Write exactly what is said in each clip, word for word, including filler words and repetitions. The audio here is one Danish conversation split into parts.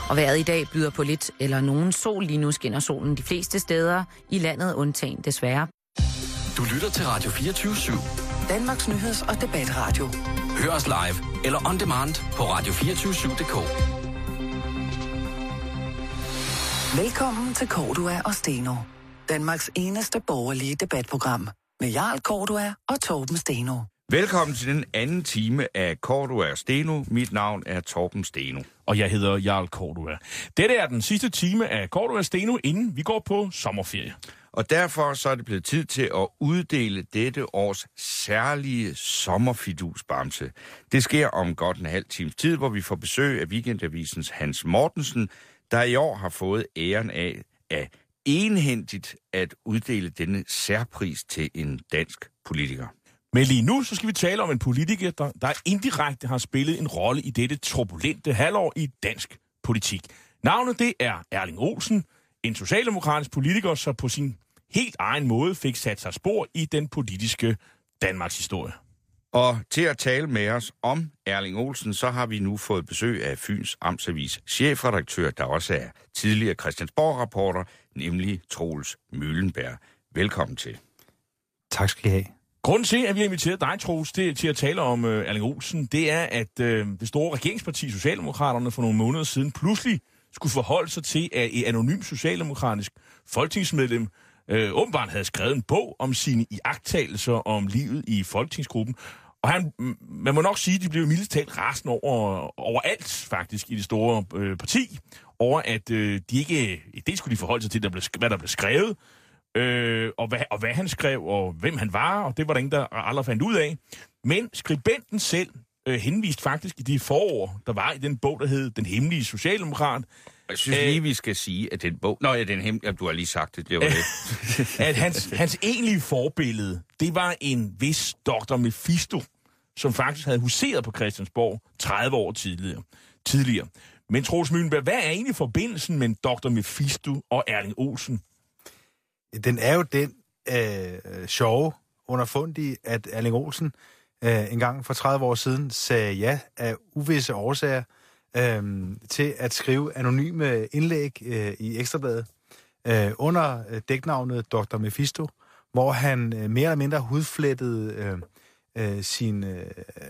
Og vejret i dag byder på lidt eller nogen sol. Lige nu skinner solen de fleste steder i landet, undtagen desværre. Du lytter til Radio fireogtyve syv. Danmarks nyheds- og debatradio. Hør os live eller on demand på radio to fire syv punktum d k. Velkommen til Cordua og Steno. Danmarks eneste borgerlige debatprogram. Med Jarl Cordua og Torben Steno. Velkommen til den anden time af Cordua og Steno. Mit navn er Torben Steno. Og jeg hedder Jarl Cordua. Dette er den sidste time af Cordua og Steno, inden vi går på sommerferie. Og derfor så er det blevet tid til at uddele dette års særlige sommerfidusbamse. Det sker om godt en halv times tid, hvor vi får besøg af Weekendavisens Hans Mortensen, der i år har fået æren af at enhændigt at uddele denne særpris til en dansk politiker. Men lige nu så skal vi tale om en politiker, der, der indirekte har spillet en rolle i dette turbulente halvår i dansk politik. Navnet det er Erling Olsen, en socialdemokratisk politiker, som på sin helt egen måde fik sat sig spor i den politiske Danmarks historie. Og til at tale med os om Erling Olsen, så har vi nu fået besøg af Fyns Amtsavis chefredaktør, der også er tidligere Christiansborg-rapporter, nemlig Troels Møllenberg. Velkommen til. Tak skal I have. Grunden til, at vi har inviteret dig, Troels, til, til at tale om uh, Erling Olsen, det er, at uh, det store regeringsparti Socialdemokraterne for nogle måneder siden pludselig skulle forholde sig til, at et anonymt socialdemokratisk folketingsmedlem øh, åbenbart havde skrevet en bog om sine iagttagelser om livet i folketingsgruppen. Og han, man må nok sige, at de blev mildest talt rasende over, over alt faktisk i det store øh, parti, over at øh, de ikke, det skulle de forholde sig til, der blev, hvad der blev skrevet, øh, og, hvad, og hvad han skrev, og hvem han var, og det var der ingen, der aldrig fandt ud af. Men skribenten selv øh, henviste faktisk i de forår, der var i den bog, der hed Den Hemmelige Socialdemokrat. Jeg synes lige, vi skal sige, at den bog... Nå ja, den hem... ja, du har lige sagt det, det var det. At hans, hans egentlige forbillede, det var en vis doktor Mephisto, som faktisk havde huseret på Christiansborg tredive år tidligere. tidligere. Men Troels Møllenberg, hvad er egentlig forbindelsen mellem doktor Mephisto og Erling Olsen? Den er jo den øh, sjove underfundige, at Erling Olsen øh, en gang for tredive år siden sagde ja af uvisse årsager Øhm, til at skrive anonyme indlæg øh, i Ekstrabladet øh, under øh, dæknavnet doktor Mephisto, hvor han øh, mere eller mindre hudflettede øh, øh, sine, øh,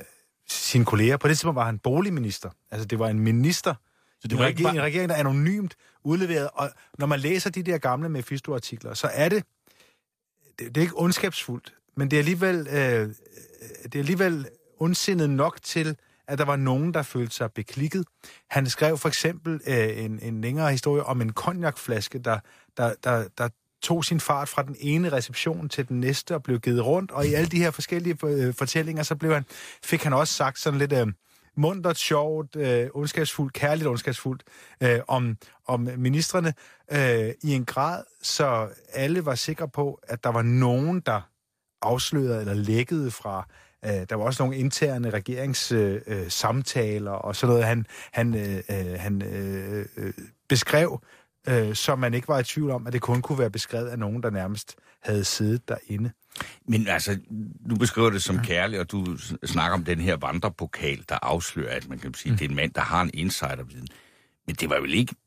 sine kolleger. På det tidspunkt var han boligminister. Altså det var en minister, så det var en, regering, bare... en regering, der anonymt udleveret. Og når man læser de der gamle Mephisto-artikler, så er det, det, det er ikke ondskabsfuldt, men det er alligevel, øh, det er alligevel ondsindet nok til, at der var nogen, der følte sig beklikket. Han skrev for eksempel øh, en, en længere historie om en cognacflaske, der, der, der, der tog sin fart fra den ene reception til den næste og blev givet rundt. Og i alle de her forskellige øh, fortællinger, så blev han, fik han også sagt sådan lidt øh, muntert, sjovt, øh, ondskabsfuldt, kærligt ondskabsfuldt øh, om, om ministrene øh, i en grad, så alle var sikre på, at der var nogen, der afslørede eller lækkede fra. Der var også nogle interne regeringssamtaler øh, og sådan noget, han, han, øh, han øh, øh, beskrev, øh, så man ikke var i tvivl om, at det kun kunne være beskrevet af nogen, der nærmest havde siddet derinde. Men altså, du beskriver det som kærligt, og du snakker om den her vandrepokal, der afslører, at man kan sige, mm. det er en mand, der har en insiderviden. Men det var vel ikke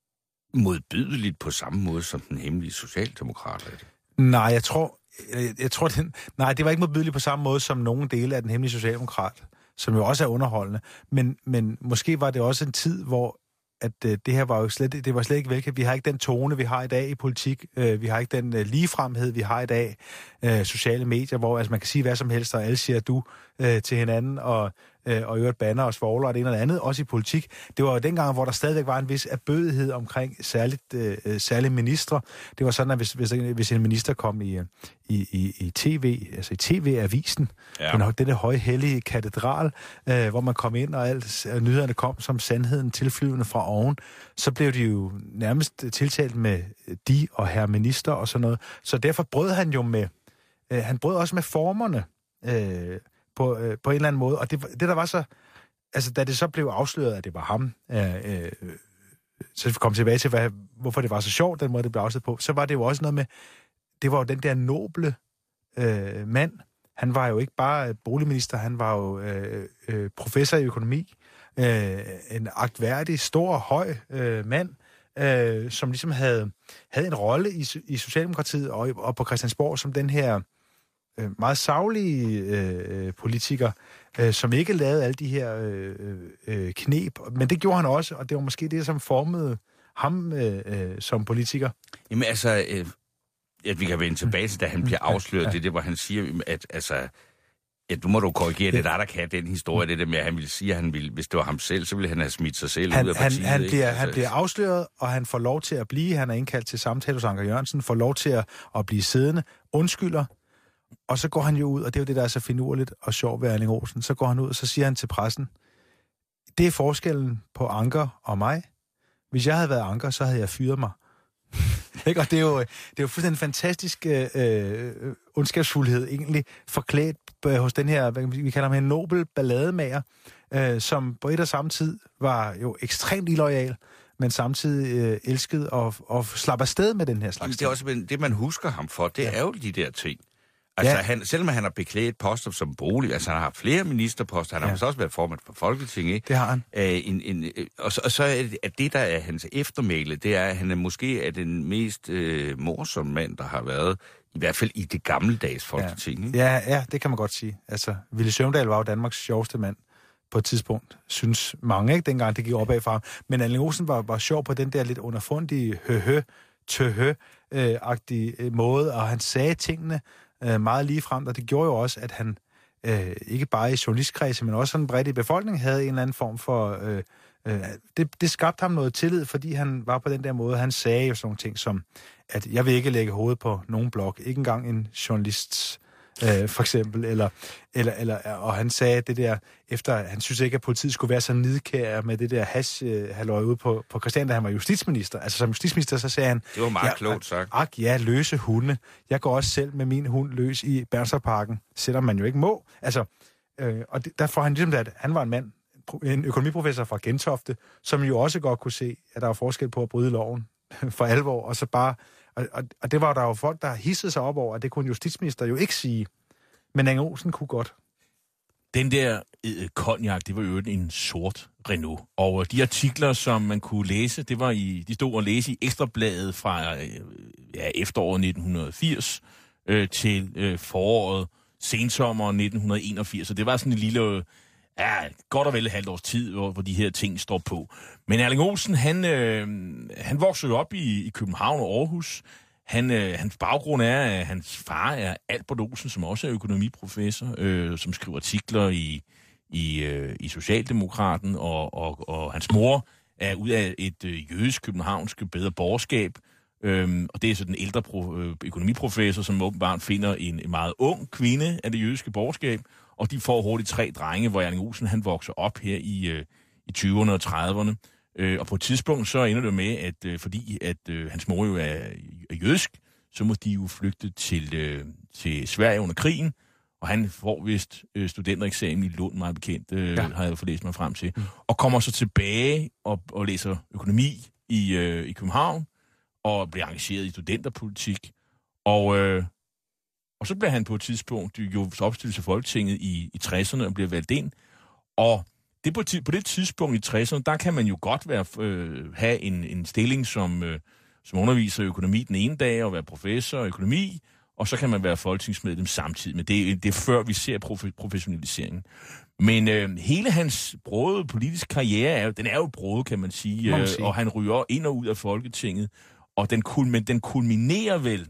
modbydeligt på samme måde som den hemmelige socialdemokrat? Nej, jeg tror... Jeg, jeg tror, den, nej, det var ikke modbydeligt på samme måde som nogle dele af den hemmelige socialdemokrat, som jo også er underholdende. Men, men måske var det også en tid, hvor at øh, det her var jo slet, det var slet ikke velkendt. Vi har ikke den tone, vi har i dag i politik. Øh, vi har ikke den øh, ligefremhed, vi har i dag. Øh, sociale medier, hvor altså, man kan sige hvad som helst, og alle siger du øh, til hinanden, og, øh, og øvrigt banner og svogler og det ene eller andet, også i politik. Det var jo dengang, hvor der stadigvæk var en vis erbødighed omkring særligt, øh, særligt ministre. Det var sådan, at hvis, hvis, hvis en minister kom i, i, i, i tv, altså i tv-avisen, ja. Den, denne høje hellige katedral, øh, hvor man kom ind, og alt og nyhederne kom som sandheden tilflyvende fra oven, så blev de jo nærmest tiltalt med de og herre minister og sådan noget. Så derfor brød han jo med, øh, han brød også med formerne øh, på, øh, på en eller anden måde. Og det, det der var så, altså da det så blev afsløret, at det var ham, øh, øh, så vi kom tilbage til, hvad, hvorfor det var så sjovt, den måde det blev afsløret på, så var det jo også noget med, det var jo den der noble øh, mand. Han var jo ikke bare boligminister, han var jo øh, øh, professor i økonomi, øh, en agtværdig, stor, høj øh, mand, øh, som ligesom havde, havde en rolle i, i Socialdemokratiet og, og på Christiansborg som den her øh, meget saglige øh, politiker, øh, som ikke lavede alle de her øh, øh, knep. Men det gjorde han også, og det var måske det, som formede ham øh, øh, som politiker. Jamen altså, øh, at vi kan vende tilbage til, da han bliver afsløret, ja, ja. det er det, hvor han siger, at altså, ja, du må du korrigere, det er der, der kan den historie, det der med, at han ville sige, at han ville, hvis det var ham selv, så ville han have smidt sig selv han, ud af partiet. Han, han, bliver, altså, han bliver afsløret, og han får lov til at blive, han er indkaldt til samtale hos Anker Jørgensen, får lov til at, at blive siddende, undskylder, og så går han jo ud, og det er jo det, der er så finurligt og sjovt ved Erling Olsen, så går han ud, og så siger han til pressen, det er forskellen på Anker og mig. Hvis jeg havde været Anker, så havde jeg fyret mig. Ikke? Og det er jo, det er jo fuldstændig en fantastisk øh, ondskabsfuldhed, egentlig forklædt øh, hos den her, hvad vi kalder ham en nobel ballademager, øh, som på et og samme tid var jo ekstremt illoyal, men samtidig øh, elskede og, og slap afsted med den her slags. Det er også det, man husker ham for, det ja. er jo de der ting. Altså, ja. han, selvom han har beklædt poster som bolig, altså han har haft flere ministerposter, han har ja. også været formand for Folketinget, ikke? Det har han. Æ, en, en, og, så, og så er det, at det, der er hans eftermæle, det er, at han er måske er den mest øh, morsomme mand, der har været, i hvert fald i det gammeldags Folketing. Ja. Ja, ja, det kan man godt sige. Altså, Villy Søvndal var jo Danmarks sjoveste mand på et tidspunkt, synes mange, ikke? Dengang det gik opad fra ham. Men Erling Olsen var, var sjov på den der lidt underfundige, høhø, tøhø-agtige øh, måde, og han sagde tingene øh, meget lige frem, og det gjorde jo også, at han øh, ikke bare i journalistkredse, men også sådan bredt i befolkningen, havde en eller anden form for... Øh, øh, det, det skabte ham noget tillid, fordi han var på den der måde. Han sagde jo sådan nogle ting som, at jeg vil ikke lægge hovedet på nogen blog, ikke engang en journalists... Øh, for eksempel, eller, eller, eller, og han sagde det der, efter, han synes ikke, at politiet skulle være så nidkære med det der hash-halløj ude på, på Christian, da han var justitsminister. Altså som justitsminister, så sagde han... Det var meget ja, klogt sagt. Ak, ja, løse hunde. Jeg går også selv med min hund løs i Bernstorffparken, selvom man jo ikke må. Altså, øh, og det, der får han ligesom det, at han var en mand, en økonomiprofessor fra Gentofte, som jo også godt kunne se, at der var forskel på at bryde loven for alvor, og så bare... Og, og, og det var der jo folk, der hissede sig op over, at det kunne en justitsminister jo ikke sige. Men Erling Olsen kunne godt. Den der øh, cognac, det var jo en sort Renault. Og de artikler, som man kunne læse, det var i, de stod og læse i Ekstrabladet fra øh, ja, efteråret nitten firs øh, til øh, foråret, sensommeren nitten enogfirs. Så det var sådan en lille... Ja, godt og vel et halvt års tid, hvor, hvor de her ting står på. Men Erling Olsen, han, øh, han voksede op i, i København og Aarhus. Han, øh, hans baggrund er, at hans far er Albert Olsen, som også er økonomiprofessor, øh, som skriver artikler i, i, øh, i Socialdemokraten, og, og, og hans mor er ud af et øh, jødisk københavnsk bedre borgerskab, øh, og det er så den ældre pro, øh, økonomiprofessor, som åbenbart finder en, en meget ung kvinde af det jødiske borgerskab, og de får hurtigt tre drenge, hvor Erling Olsen han vokser op her i, øh, i tyverne og trediverne. Øh, og på et tidspunkt så ender det med, at øh, fordi at øh, hans mor jo er, er jødisk, så må de jo flygte til, øh, til Sverige under krigen, og han får vist øh, studentereksamen i Lund, meget bekendt, øh, ja. har jeg forlæst mig frem til, mm. og kommer så tilbage og, og læser økonomi i, øh, i København, og bliver engageret i studenterpolitik, og... Øh, Og så bliver han på et tidspunkt jo opstillet til Folketinget i, i tresserne og bliver valgt ind. Og det på, på det tidspunkt i tresserne, der kan man jo godt være, øh, have en, en stilling som, øh, som underviser i økonomi den ene dag og være professor i økonomi, og så kan man være folketingsmedlem samtidig. Men det, det er før vi ser profe, professionaliseringen. Men øh, hele hans brode politiske karriere, er jo, den er jo brode, kan man sige, man øh, sige. Og han ryger ind og ud af Folketinget. Og den, men den kulminerer vel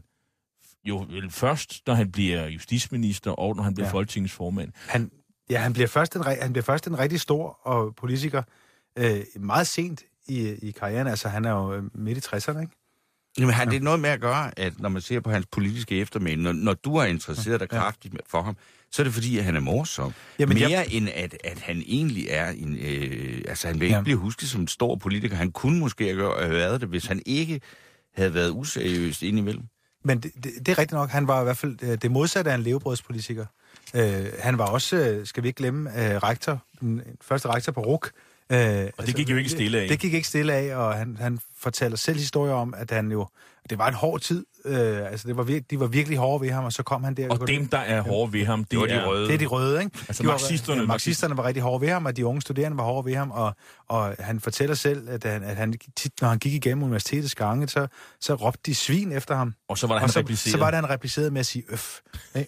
jo vel først, når han bliver justitsminister, og når han bliver ja. Folketingets formand. Han, ja, han bliver først en, han bliver først en rigtig stor og politiker øh, meget sent i, i karrieren. Altså, han er jo midt i tresserne, ikke? Jamen, har det noget med at gøre, at når man ser på hans politiske eftermæle, når, når du er interesseret dig kraftigt for ham, så er det fordi, at han er morsom. Jamen, Mere jeg... end at, at han egentlig er en... Øh, altså, han vil ikke ja. blive husket som en stor politiker. Han kunne måske have været det, hvis han ikke havde været useriøst indimellem. Men det, det, det er rigtigt nok. Han var i hvert fald det modsatte af en levebrødspolitiker. Øh, han var også, skal vi ikke glemme, øh, rektor, den første rektor på R U C. Øh, og det gik altså, jo ikke stille af. Det, det gik ikke stille af, og han, han fortæller selv historier om, at han jo... Det var en hård tid. Øh, altså, det var vir- de var virkelig hårde ved ham, og så kom han der... Og dem, der er hårde ved ham, det, det er de røde. Det er de røde, ikke? Altså de marxisterne. Var, ja, marxisterne var rigtig hårde ved ham, og de unge studerende var hårde ved ham, og, og han fortæller selv, at han, at han tit, når han gik igennem universitetets gange, så, så råbte de svin efter ham. Og så var det, han så, repliceret. Så var det, han replicerede med at sige øf.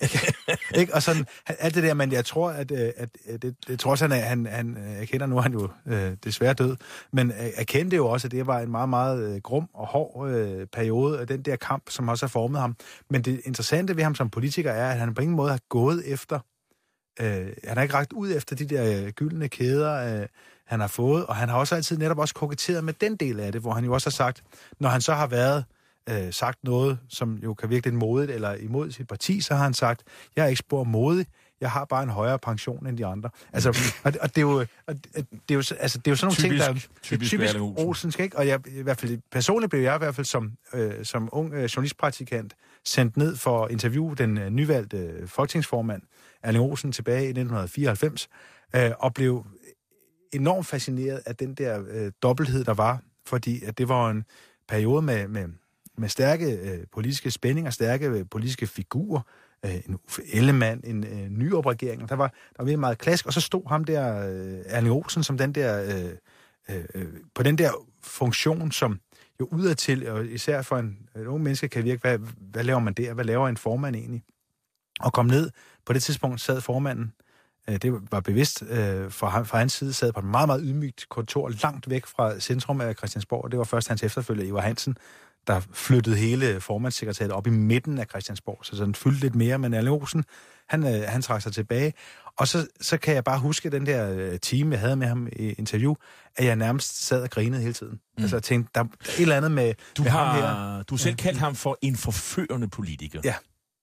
Ikke? Og sådan, alt det der, men jeg tror, at, at, at det, det tror han, han, han erkender nu, han jo øh, desværre død, men erkendte jo også, at det var en meget, meget øh, grum og hård øh, periode af den der kamp, som også har formet ham. Men det interessante ved ham som politiker er, at han på ingen måde har gået efter, øh, han har ikke rakt ud efter de der øh, gyldne kæder, øh, han har fået, og han har også altid netop også koketteret med den del af det, hvor han jo også har sagt, når han så har været øh, sagt noget, som jo kan virke lidt modigt eller imod sit parti, så har han sagt, jeg er ikke spor modig, jeg har bare en højere pension end de andre. Altså, og, og det er jo, og det er jo, altså, det er jo sådan nogle typisk, ting, der er typisk, typisk Olsensk, ikke? Og jeg, i hvert fald personligt blev jeg i hvert fald som, øh, som ung øh, journalistpraktikant sendt ned for at interviewe den øh, nyvalgte øh, folketingsformand, Erling Olsen, tilbage i nitten fireoghalvfems, øh, og blev enormt fascineret af den der øh, dobbelthed, der var, fordi at det var en periode med, med, med stærke øh, politiske spændinger, stærke øh, politiske figurer, en Uffe Ellemann, en øh, nyopregering. Der var, der var virkelig meget klask, og så stod ham der, øh, Erling Olsen, som den der, øh, øh, på den der funktion, som jo udadtil, og især for en, en ung menneske kan virke, hvad, hvad laver man der? Hvad laver en formand egentlig? Og kom ned, på det tidspunkt sad formanden, øh, det var bevidst øh, fra, fra hans side, sad på et meget, meget ydmygt kontor, langt væk fra centrum af Christiansborg, og det var først hans efterfølger, Ivar Hansen, der flyttede hele formandssekretariatet op i midten af Christiansborg, så den fyldte lidt mere, men Erling Olsen, han, øh, han trak sig tilbage. Og så, så kan jeg bare huske den der øh, time, jeg havde med ham i interview, at jeg nærmest sad og grinede hele tiden. Mm. Altså jeg tænkte, der er et eller andet med, du med har, ham her. Du har selv kaldt ham for en forførende politiker. Ja.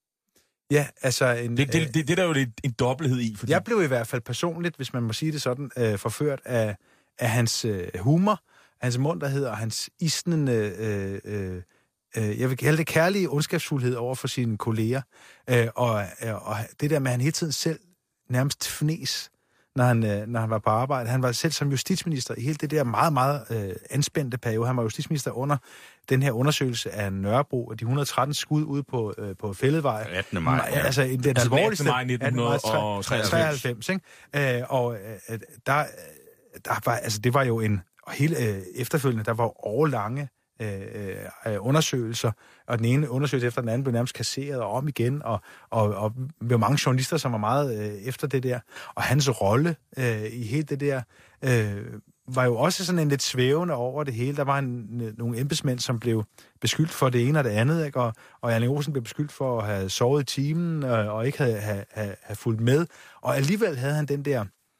Ja, altså... En, det, det, det, det er der jo en, en dobbelthed i. Fordi... Jeg blev i hvert fald personligt, hvis man må sige det sådan, øh, forført af, af hans øh, humor, hans munterhed og hans isnende... Øh, øh, jeg vil kalde det kærlige ondskabsfuldhed over for sine kolleger. Øh, og, og det der med, at han hele tiden selv nærmest fnæs, når han, når han var på arbejde. Han var selv som justitsminister i hele det der meget, meget øh, anspændte periode. Han var justitsminister under den her undersøgelse af Nørrebro, af de et hundrede og tretten skud ude på, øh, på Fælledvej. attende maj. Ja. Altså den altså, alvorligste... attende maj nitten treoghalvfems, ikke? Øh, og øh, der, der var, altså det var jo en... Og hele øh, efterfølgende, der var årlange Øh, øh, undersøgelser, og den ene undersøgelse efter den anden blev nærmest kasseret og om igen, og, og, og med mange journalister, som var meget øh, efter det der. Og hans rolle øh, i hele det der, øh, var jo også sådan en lidt svævende over det hele. Der var en, nogle embedsmænd, som blev beskyldt for det ene og det andet, ikke? Og, og Erling Olsen blev beskyldt for at have sovet i timen, og, og ikke have, have, have, have fulgt med. Og alligevel havde han den der,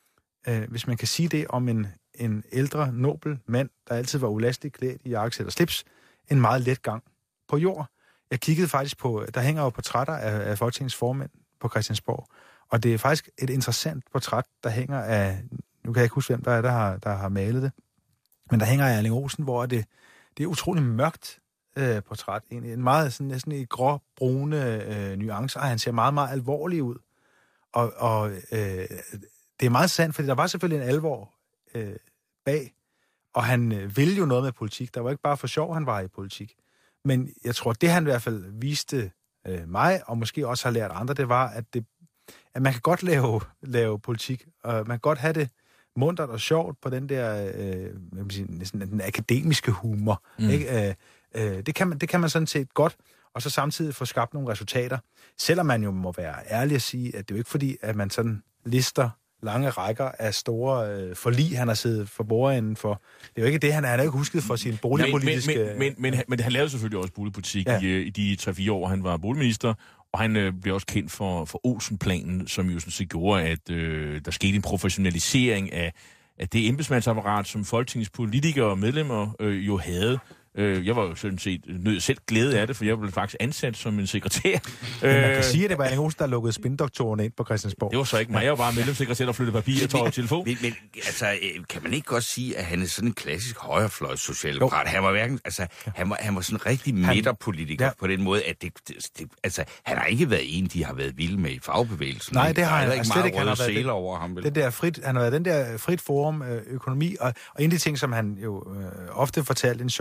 øh, hvis man kan sige det om en en ældre, nobel mand, der altid var ulastigt klædt i jakkesæt og slips, en meget let gang på jord. Jeg kiggede faktisk på, der hænger jo portrætter af, af Folketingets formænd på Christiansborg, og det er faktisk et interessant portræt, der hænger af, nu kan jeg ikke huske, hvem der er, der har, der har malet det, men der hænger af Erling Olsen, hvor det, det er utrolig mørkt øh, portræt, egentlig. En meget sådan, næsten i grå-brune øh, nuancer, og han ser meget, meget alvorlig ud. Og, og øh, det er meget sandt, fordi der var selvfølgelig en alvor øh, bag, og han øh, ville jo noget med politik. Der var ikke bare for sjov, han var i politik. Men jeg tror, det han i hvert fald viste øh, mig, og måske også har lært andre, det var, at, det, at man kan godt lave, lave politik, og man kan godt have det muntert og sjovt på den der øh, hvad sige, næsten, den akademiske humor. Mm. Ikke? Øh, øh, det, kan man, det kan man sådan set godt, og så samtidig få skabt nogle resultater. Selvom man jo må være ærlig at sige, at det er jo ikke fordi, at man sådan lister lange rækker af store øh, forlig, han har siddet for bordenden for. Det er jo ikke det, han, han har ikke husket for sin boligpolitiske... Men, men, men, men, men, men han lavede selvfølgelig også boligpolitik ja. i, i de tre fire år, han var boligminister, og han øh, blev også kendt for, for Olsen-planen, som jo sådan set gjorde, at øh, der skete en professionalisering af, af det embedsmandsapparat, som Folketingets politikere og medlemmer øh, jo havde. Jeg var jo sådan set nød selv glæde af det, for jeg blev faktisk ansat som en sekretær. Men man kan sige, at det var Erling Olsen, der lukkede spindoktorerne ind på Christiansborg. Det var så ikke mig. Jeg var bare medlemssekretær, der flyttede papir og telefon. Men, men altså, kan man ikke godt sige, at han er sådan en klassisk højrefløjs socialdemokrat? Han var hverken, altså, han var, han var sådan en rigtig midterpolitiker ja. på den måde, at det, det, det, altså, han har ikke været en, de har været vilde med i fagbevægelsen. Nej, det har han ikke slet ikke. Han har været over ham. Det der frit, han har været den der frit forum, øh, økonomi, og, og en af de ting, som han jo øh, ofte fortalte en sjov historie,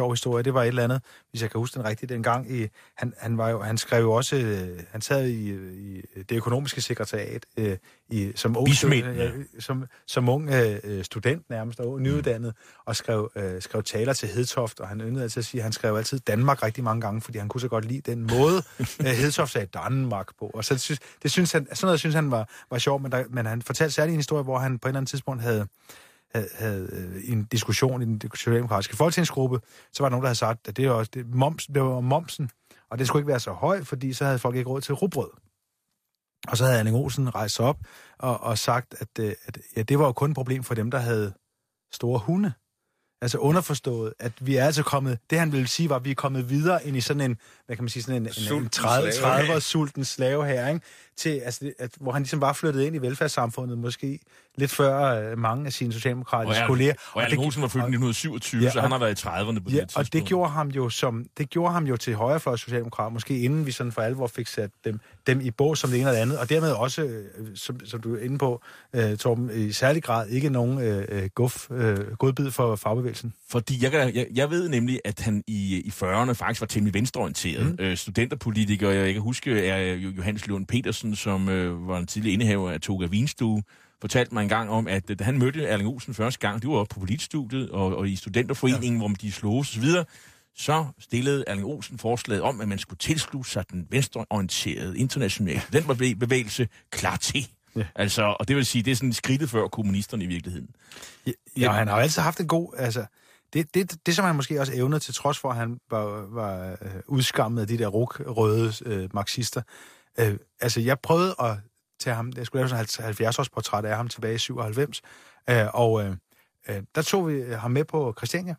det var et eller andet, hvis jeg kan huske den rigtigt dengang. I, han, han, var jo, han skrev jo også, øh, han sad i, i det økonomiske sekretariat øh, i, som, ung, ja. som, som ung øh, student nærmest, og nyuddannet, og skrev, øh, skrev taler til Hedtoft, og han yndede altid at sige, at han skrev altid Danmark rigtig mange gange, fordi han kunne så godt lide den måde, øh, Hedtoft sagde Danmark på. Og så det synes, det synes han, sådan noget synes han var, var sjovt, men, der, men han fortalte særlig en historie, hvor han på et eller andet tidspunkt havde havde, havde en diskussion i den socialdemokratiske folketingsgruppe, så var der nogen, der havde sagt, at det var, også, det, moms, det var momsen, og det skulle ikke være så høj, fordi så havde folk ikke råd til rugbrød. Og så havde Erling Olsen rejst op og, og sagt, at, at ja, det var jo kun et problem for dem, der havde store hunde. Altså underforstået, at vi er altså kommet, det han ville sige var, at vi er kommet videre ind i sådan en, hvad kan man sige, sådan en, en, en tredive-års sulten slave her, ikke? Til, altså, at, hvor han ligesom var flyttet ind i velfærdssamfundet, måske lidt før uh, mange af sine socialdemokratiske og kolleger. Og Erling Olsen var født i nitten syvogtyve, ja, så han har været i trediverne på ja, det tidspunkt. Og det gjorde ham jo som, det gjorde ham jo til højrefløjs socialdemokrat, måske inden vi sådan for alvor fik sat dem, dem i bås som det ene eller andet, og dermed også, øh, som, som du er inde på, øh, Torben, i særlig grad ikke nogen øh, guf, øh, godbid for fagbevægelsen. Fordi jeg, jeg, jeg ved nemlig, at han i, i fyrrerne faktisk var temmelig venstreorienteret. Mm. Øh, studenterpolitiker, jeg kan huske, er Johannes Lund Petersen, som øh, var en tidligere indehaver af Toga Vinstue, fortalte mig engang om, at da han mødte Erling Olsen første gang, de var oppe på politstudiet og, og i studenterforeningen, ja. Hvor de sloges og så videre, så stillede Erling Olsen forslaget om, at man skulle tilslutte sig den venstreorienterede internationale den bevægelse klar til. Ja. Altså, og det vil sige, det er sådan skridtet før kommunisterne i virkeligheden. Ja, ja, han har altid haft en god, altså, det, det, det som han måske også evnede, til trods for, at han var, var øh, udskammet af de der røde øh, marxister. Øh, altså, jeg prøvede at tage ham, jeg skulle lave sådan en halvfjerds-års portræt af ham tilbage i syvoghalvfems, øh, og øh, der tog vi ham med på Christiania.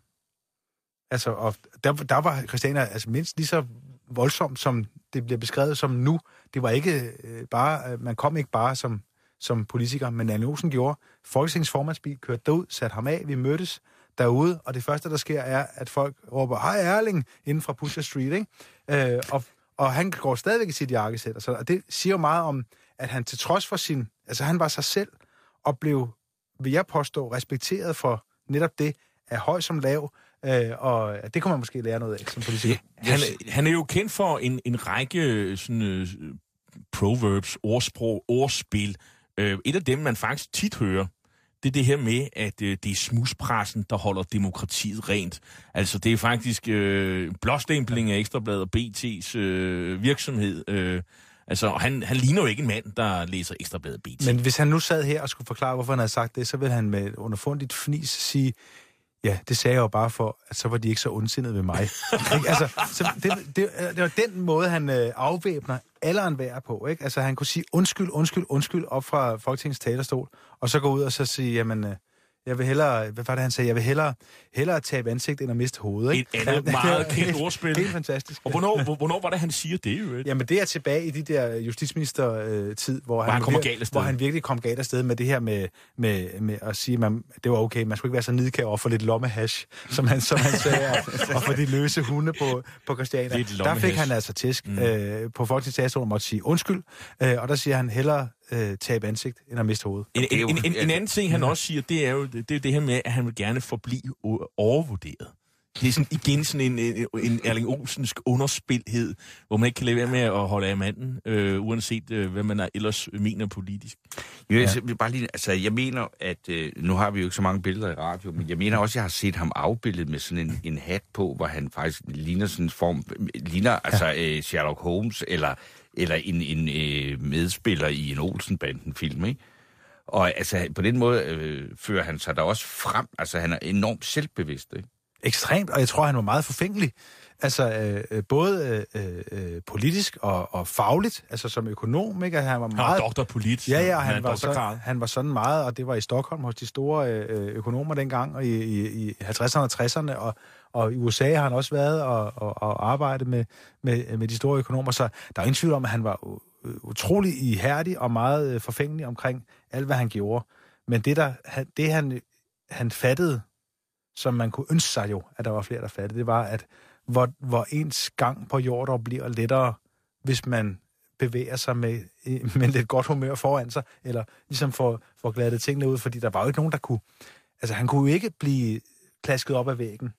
Altså, og der, der var Christiania altså mindst lige så voldsomt, som det bliver beskrevet som nu. Det var ikke øh, bare, man kom ikke bare som, som politiker, men Erling Olsen gjorde. Folketingets formandsbil kørte derud, satte ham af, vi mødtes derude, og det første, der sker, er, at folk råber, hej Erling, inden fra Pusher Street, ikke? Øh, og, og han går stadigvæk i sit jakkesæt, og, så, og det siger jo meget om, at han til trods for sin, altså han var sig selv, og blev, vil jeg påstå, respekteret for netop det, af høj som lav, øh, og det kunne man måske lære noget af som politiker. Ja, han, han er jo kendt for en, en række sådan, uh, proverbs, ordsprog, ordspil. Uh, et af dem, man faktisk tit hører, det er det her med, at uh, det er smudspressen, der holder demokratiet rent. Altså, det er faktisk uh, blåstempling af Ekstrabladet og B T's uh, virksomhed. Uh, altså, han, han ligner jo ikke en mand, der læser Ekstrabladet B T. Men hvis han nu sad her og skulle forklare, hvorfor han havde sagt det, så ville han med underfundigt fnis sige, ja, det sagde jeg jo bare for, at så var de ikke så ondsindede ved mig. altså, så det, det, det var den måde, han øh, afvæbner alle enhver på, ikke? Altså, han kunne sige undskyld, undskyld, undskyld op fra Folketingets talerstol, og så gå ud og så sige, jamen, øh, jeg vil hellere, hvad var det, han sagde? Jeg vil hellere, hellere tabe ansigt, end at miste hovedet, ikke? Et andet meget kendt ordspil. Helt fantastisk. Og hvornår, hvornår var det, han siger det, jo? Jamen, det er tilbage i de der justitsminister-tid, hvor, hvor, han, han vir- hvor han virkelig kom galt afsted med det her med, med, med at sige, at det var okay, man skulle ikke være så nidkær over for lidt lommehash, som han, som han sagde, og for de løse hunde på, på Christiania. Der fik han altså tæsk mm. øh, på Folketingets talerstol og måtte sige undskyld, øh, og der siger han hellere øh, tabe ansigt, end at miste hovedet. En, en, en, en, en anden ting, han også siger, det er jo det, er det her med, at han vil gerne forblive overvurderet. Det er sådan igen sådan en, en, en Erling Olsensk underspilhed, hvor man ikke kan lade være med at holde af manden, øh, uanset øh, hvad man ellers mener politisk. Jo, jeg, ja. bare lige, altså, jeg mener, at øh, nu har vi jo ikke så mange billeder i radio, men jeg mener også, at jeg har set ham afbildet med sådan en, en hat på, hvor han faktisk ligner sådan en form, ligner ja. altså øh, Sherlock Holmes, eller, eller en, en øh, medspiller i en Olsen-banden-film, ikke? Og altså, på den måde øh, fører han sig da også frem, altså han er enormt selvbevidst, ikke? Ekstremt, og jeg tror, han var meget forfængelig. Altså, øh, både øh, øh, politisk og, og fagligt, altså som økonom, ikke? Han var meget... Han var doktorpolit. Ja, ja, han, han, var så, han var sådan meget, og det var i Stockholm hos de store øh, økonomer dengang, og i, i, i halvtredserne og tresserne, og, og i U S A har han også været og, og, og arbejdet med, med, med de store økonomer, så der er ingen tvivl om, at han var utrolig ihærdig og meget forfængelig omkring alt, hvad han gjorde. Men det, der, det han, han fattede, som man kunne ønske sig jo, at der var flere, der fattede, det var, at hvor, hvor ens gang på jorden bliver lettere, hvis man bevæger sig med, med lidt godt humør foran sig, eller ligesom får, får glattet tingene ud, fordi der var jo ikke nogen, der kunne... Altså, han kunne jo ikke blive klasket op ad væggen,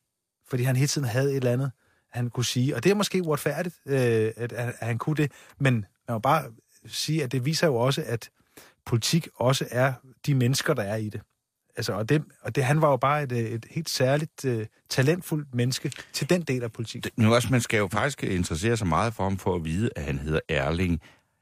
fordi han hele tiden havde et eller andet, han kunne sige. Og det er måske uretfærdigt, øh, at, at, at han kunne det, men man må bare sige, at det viser jo også, at politik også er de mennesker, der er i det. Altså, og det, og det, han var jo bare et, et helt særligt uh, talentfuldt menneske til den del af politik. Nu også, man skal jo faktisk interessere sig meget for ham for at vide, at han hedder Erling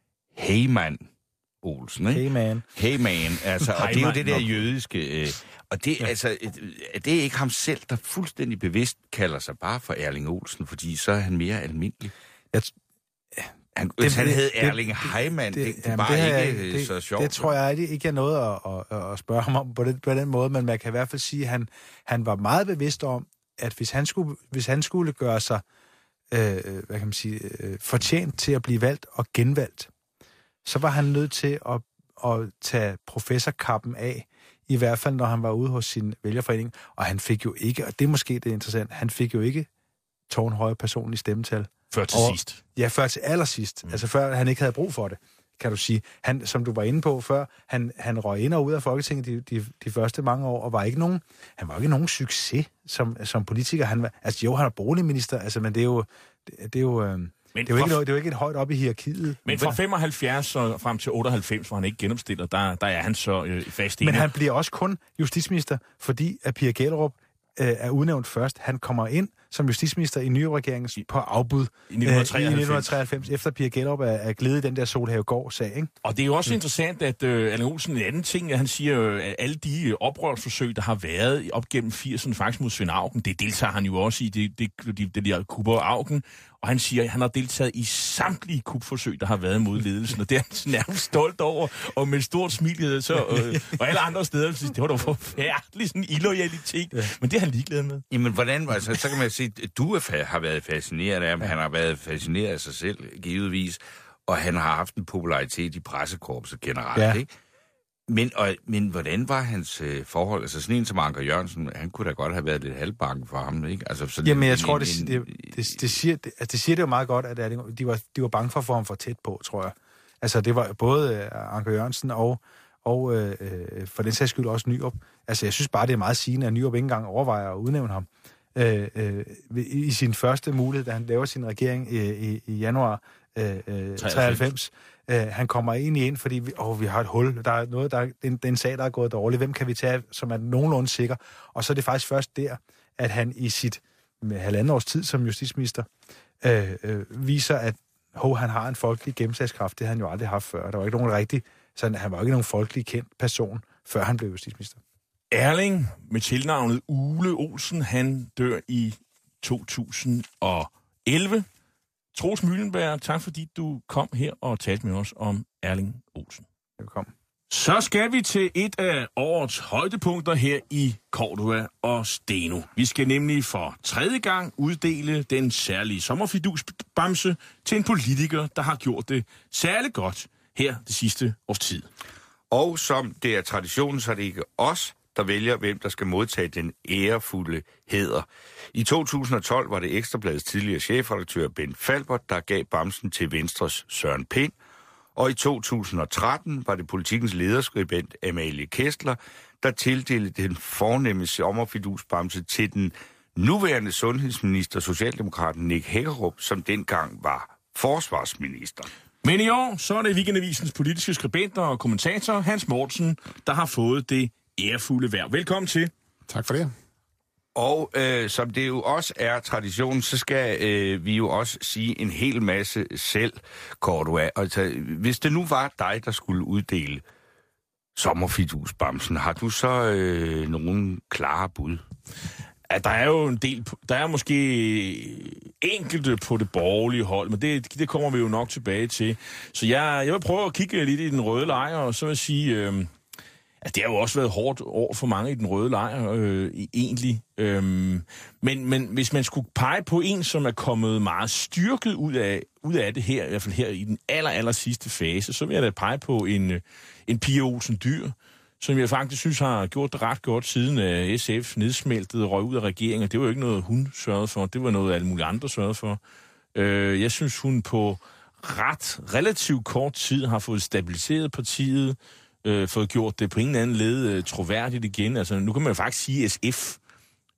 Heyman Olsen, ikke? Heyman. Heyman, altså, og det er jo det der jødiske, øh, og det, ja. altså, det er ikke ham selv, der fuldstændig bevidst kalder sig bare for Erling Olsen, fordi så er han mere almindelig. Jeg Han, det, han hed Erling Heyman, det, det, det, det var det ikke det, så sjovt. Det tror jeg ikke er noget at, at, at spørge ham om på den, på den måde, men man kan i hvert fald sige, at han, han var meget bevidst om, at hvis han skulle, hvis han skulle gøre sig øh, hvad kan man sige, øh, fortjent til at blive valgt og genvalgt, så var han nødt til at, at tage professorkappen af, i hvert fald når han var ude hos sin vælgerforening, og han fik jo ikke, og det er måske det interessant, han fik jo ikke tårnhøje personlige stemmetal. Før til og, sidst. Ja, før til allersidst. Mm. Altså før han ikke havde brug for det, kan du sige. Han, som du var inde på før, han, han røg ind og ud af Folketinget de, de, de første mange år, og var ikke nogen, han var ikke nogen succes som, som politiker. Han var, altså jo, han er boligminister, altså, men det er jo, det, det er jo, øh, det er jo ikke, noget, det er jo ikke et højt op i hierarkiet. Men fra femoghalvfjerds og frem til otteoghalvfems, hvor han ikke genopstiller, der, der er han så øh, fast inde. Men han bliver også kun justitsminister, fordi at Pia Gellerup øh, er udnævnt først. Han kommer ind som justitsminister i Nyrup-regeringen på afbud i nitten treoghalvfems, i nitten treoghalvfems efter Pia Gellerup er, er glædet i den der Solhavegaard-sag, ikke? Og det er jo også mm. interessant, at uh, Erling Olsen, en anden ting, at han siger, at alle de uh, oprørsforsøg, der har været op gennem firserne faktisk mod Svend Auken, det deltager han jo også i, det, det, det, det der kupper Auken, og han siger, at han har deltaget i samtlige kupforsøg, der har været mod ledelsen, og det er han nærmest stolt over, og med et stort smil, så, øh, og alle andre steder, det var da forfærdeligt, sådan en illoyalitet, ja. Men det er han ligeglad med. Jamen, hvordan, altså, så kan man sige, at du har været fascineret af ham, ja. Han har været fascineret af sig selv, givetvis, og han har haft en popularitet i pressekorpset generelt, ja. Ikke? Men, og, men hvordan var hans øh, forhold? Altså sådan en som Anker Jørgensen, han kunne da godt have været lidt halvbanken for ham, ikke? Altså, sådan Jamen, jeg en, tror, en, det, det, det, det, siger, det, altså, det siger det jo meget godt, at de var, de var bange for at få ham for tæt på, tror jeg. Altså, det var både øh, Anker Jørgensen og, og øh, for den sags skyld også Nyrup. Altså, jeg synes bare, det er meget sigende, at Nyrup ikke engang overvejer at udnævne ham øh, øh, i sin første mulighed, da han laver sin regering i, i, i januar øh, øh, treoghalvfems. Uh, han kommer egentlig ind, fordi vi, åh, vi har et hul. Der er noget, der er, det, er en, det er en sag, der er gået dårligt. Hvem kan vi tage, som er nogenlunde sikker? Og så er det faktisk først der, at han i sit med halvanden års tid som justitsminister øh, øh, viser, at hov, han har en folkelig gennemslagskraft. Det har han jo aldrig haft før. Der var ikke nogen rigtig, så han var ikke nogen folkelig kendt person, før han blev justitsminister. Erling med tilnavnet Ule Olsen, han dør i to tusind og elleve. Troels Møllenberg, tak fordi du kom her og talte med os om Erling Olsen. Velkommen. Så skal vi til et af årets højdepunkter her i Cordua og Steno. Vi skal nemlig for tredje gang uddele den særlige sommerfidusbamse til en politiker, der har gjort det særligt godt her det sidste års tid. Og som det er traditionen, så er det ikke os, der vælger, hvem der skal modtage den ærefulde hæder. I to tusind og tolv var det Ekstrabladets tidligere chefredaktør Ben Falbert, der gav bamsen til Venstres Søren Pind. Og i to tusind og tretten var det Politikens lederskribent Amalie Kestler, der tildelte den fornemme sommerfidusbamse til den nuværende sundhedsminister, socialdemokraten Nick Hækkerup, som dengang var forsvarsminister. Men i år, så er det Weekendavisens politiske skribenter og kommentator Hans Mortensen, der har fået det ærefulde værv. Velkommen til. Tak for det. Og øh, som det jo også er tradition, så skal øh, vi jo også sige en hel masse selv, Cordua. Altså, hvis det nu var dig, der skulle uddele sommerfidusbamsen, har du så øh, nogle klare bud? Ja, der er jo en del, der er måske enkelte på det borgerlige hold, men det, det kommer vi jo nok tilbage til. Så jeg, jeg vil prøve at kigge lidt i den røde lejr, og så vil jeg sige, øh, at det har jo også været hårdt år for mange i den røde lejr, øh, egentlig. Øhm, men, men hvis man skulle pege på en, som er kommet meget styrket ud af, ud af det her, i hvert fald her i den aller, aller sidste fase, så vil jeg da pege på en, en Pia Olsen Dyhr, som jeg faktisk synes har gjort det ret godt, siden uh, S F nedsmeltede og røg ud af regeringen. Det var jo ikke noget, hun sørgede for. Det var noget, alle mulige andre sørgede for. Uh, jeg synes, hun på ret relativt kort tid har fået stabiliseret partiet, uh, fået gjort det på en eller anden led uh, troværdigt igen. Altså, nu kan man jo faktisk sige, at S F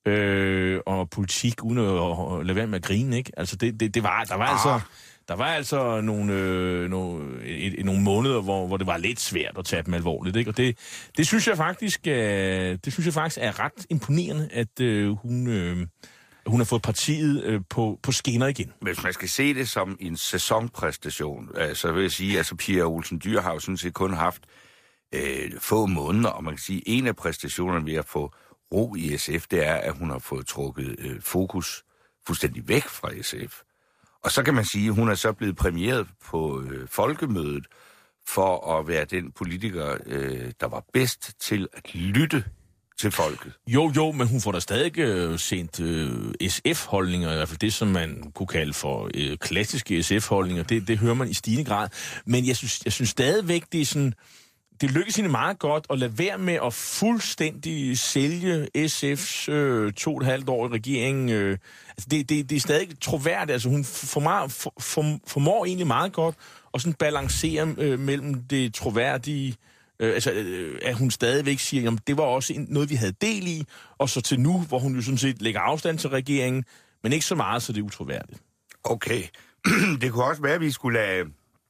øh, og politik, uden at, at lade være med at grine, ikke? Altså, det, det, det var, der var ah. altså... Der var altså nogle, øh, nogle, et, et, nogle måneder, hvor, hvor det var lidt svært at tage dem alvorligt, ikke? Og det, det synes jeg faktisk, øh, det synes jeg faktisk er ret imponerende, at øh, hun, øh, hun har fået partiet øh, på, på skinner igen. Hvis man skal se det som en sæsonpræstation, øh, så vil jeg sige, altså Pia Olsen Dyhr har jo sådan set kun haft øh, få måneder, og man kan sige, en af præstationerne ved at få ro i S F, det er, at hun har fået trukket øh, fokus fuldstændig væk fra S F. Og så kan man sige, at hun er så blevet præmieret på øh, folkemødet for at være den politiker, øh, der var bedst til at lytte til folket. Jo, jo, men hun får da stadig øh, sendt øh, S F-holdninger, i hvert fald det, som man kunne kalde for øh, klassiske S F-holdninger. Det, det hører man i stigende grad. Men jeg synes, jeg synes stadigvæk, det er sådan... Det lykkes hende meget godt at lade være med at fuldstændig sælge S F's øh, to og et halvt år i regeringen. Øh, altså det, det, det er stadig troværdigt. Altså hun formår, for, for, formår egentlig meget godt at sådan balancere øh, mellem det troværdige, øh, altså øh, at hun stadigvæk siger, at det var også en, noget, vi havde del i, og så til nu, hvor hun jo sådan set lægger afstand til regeringen, men ikke så meget, så det er utroværdigt. Okay. Det kunne også være, at vi skulle lade...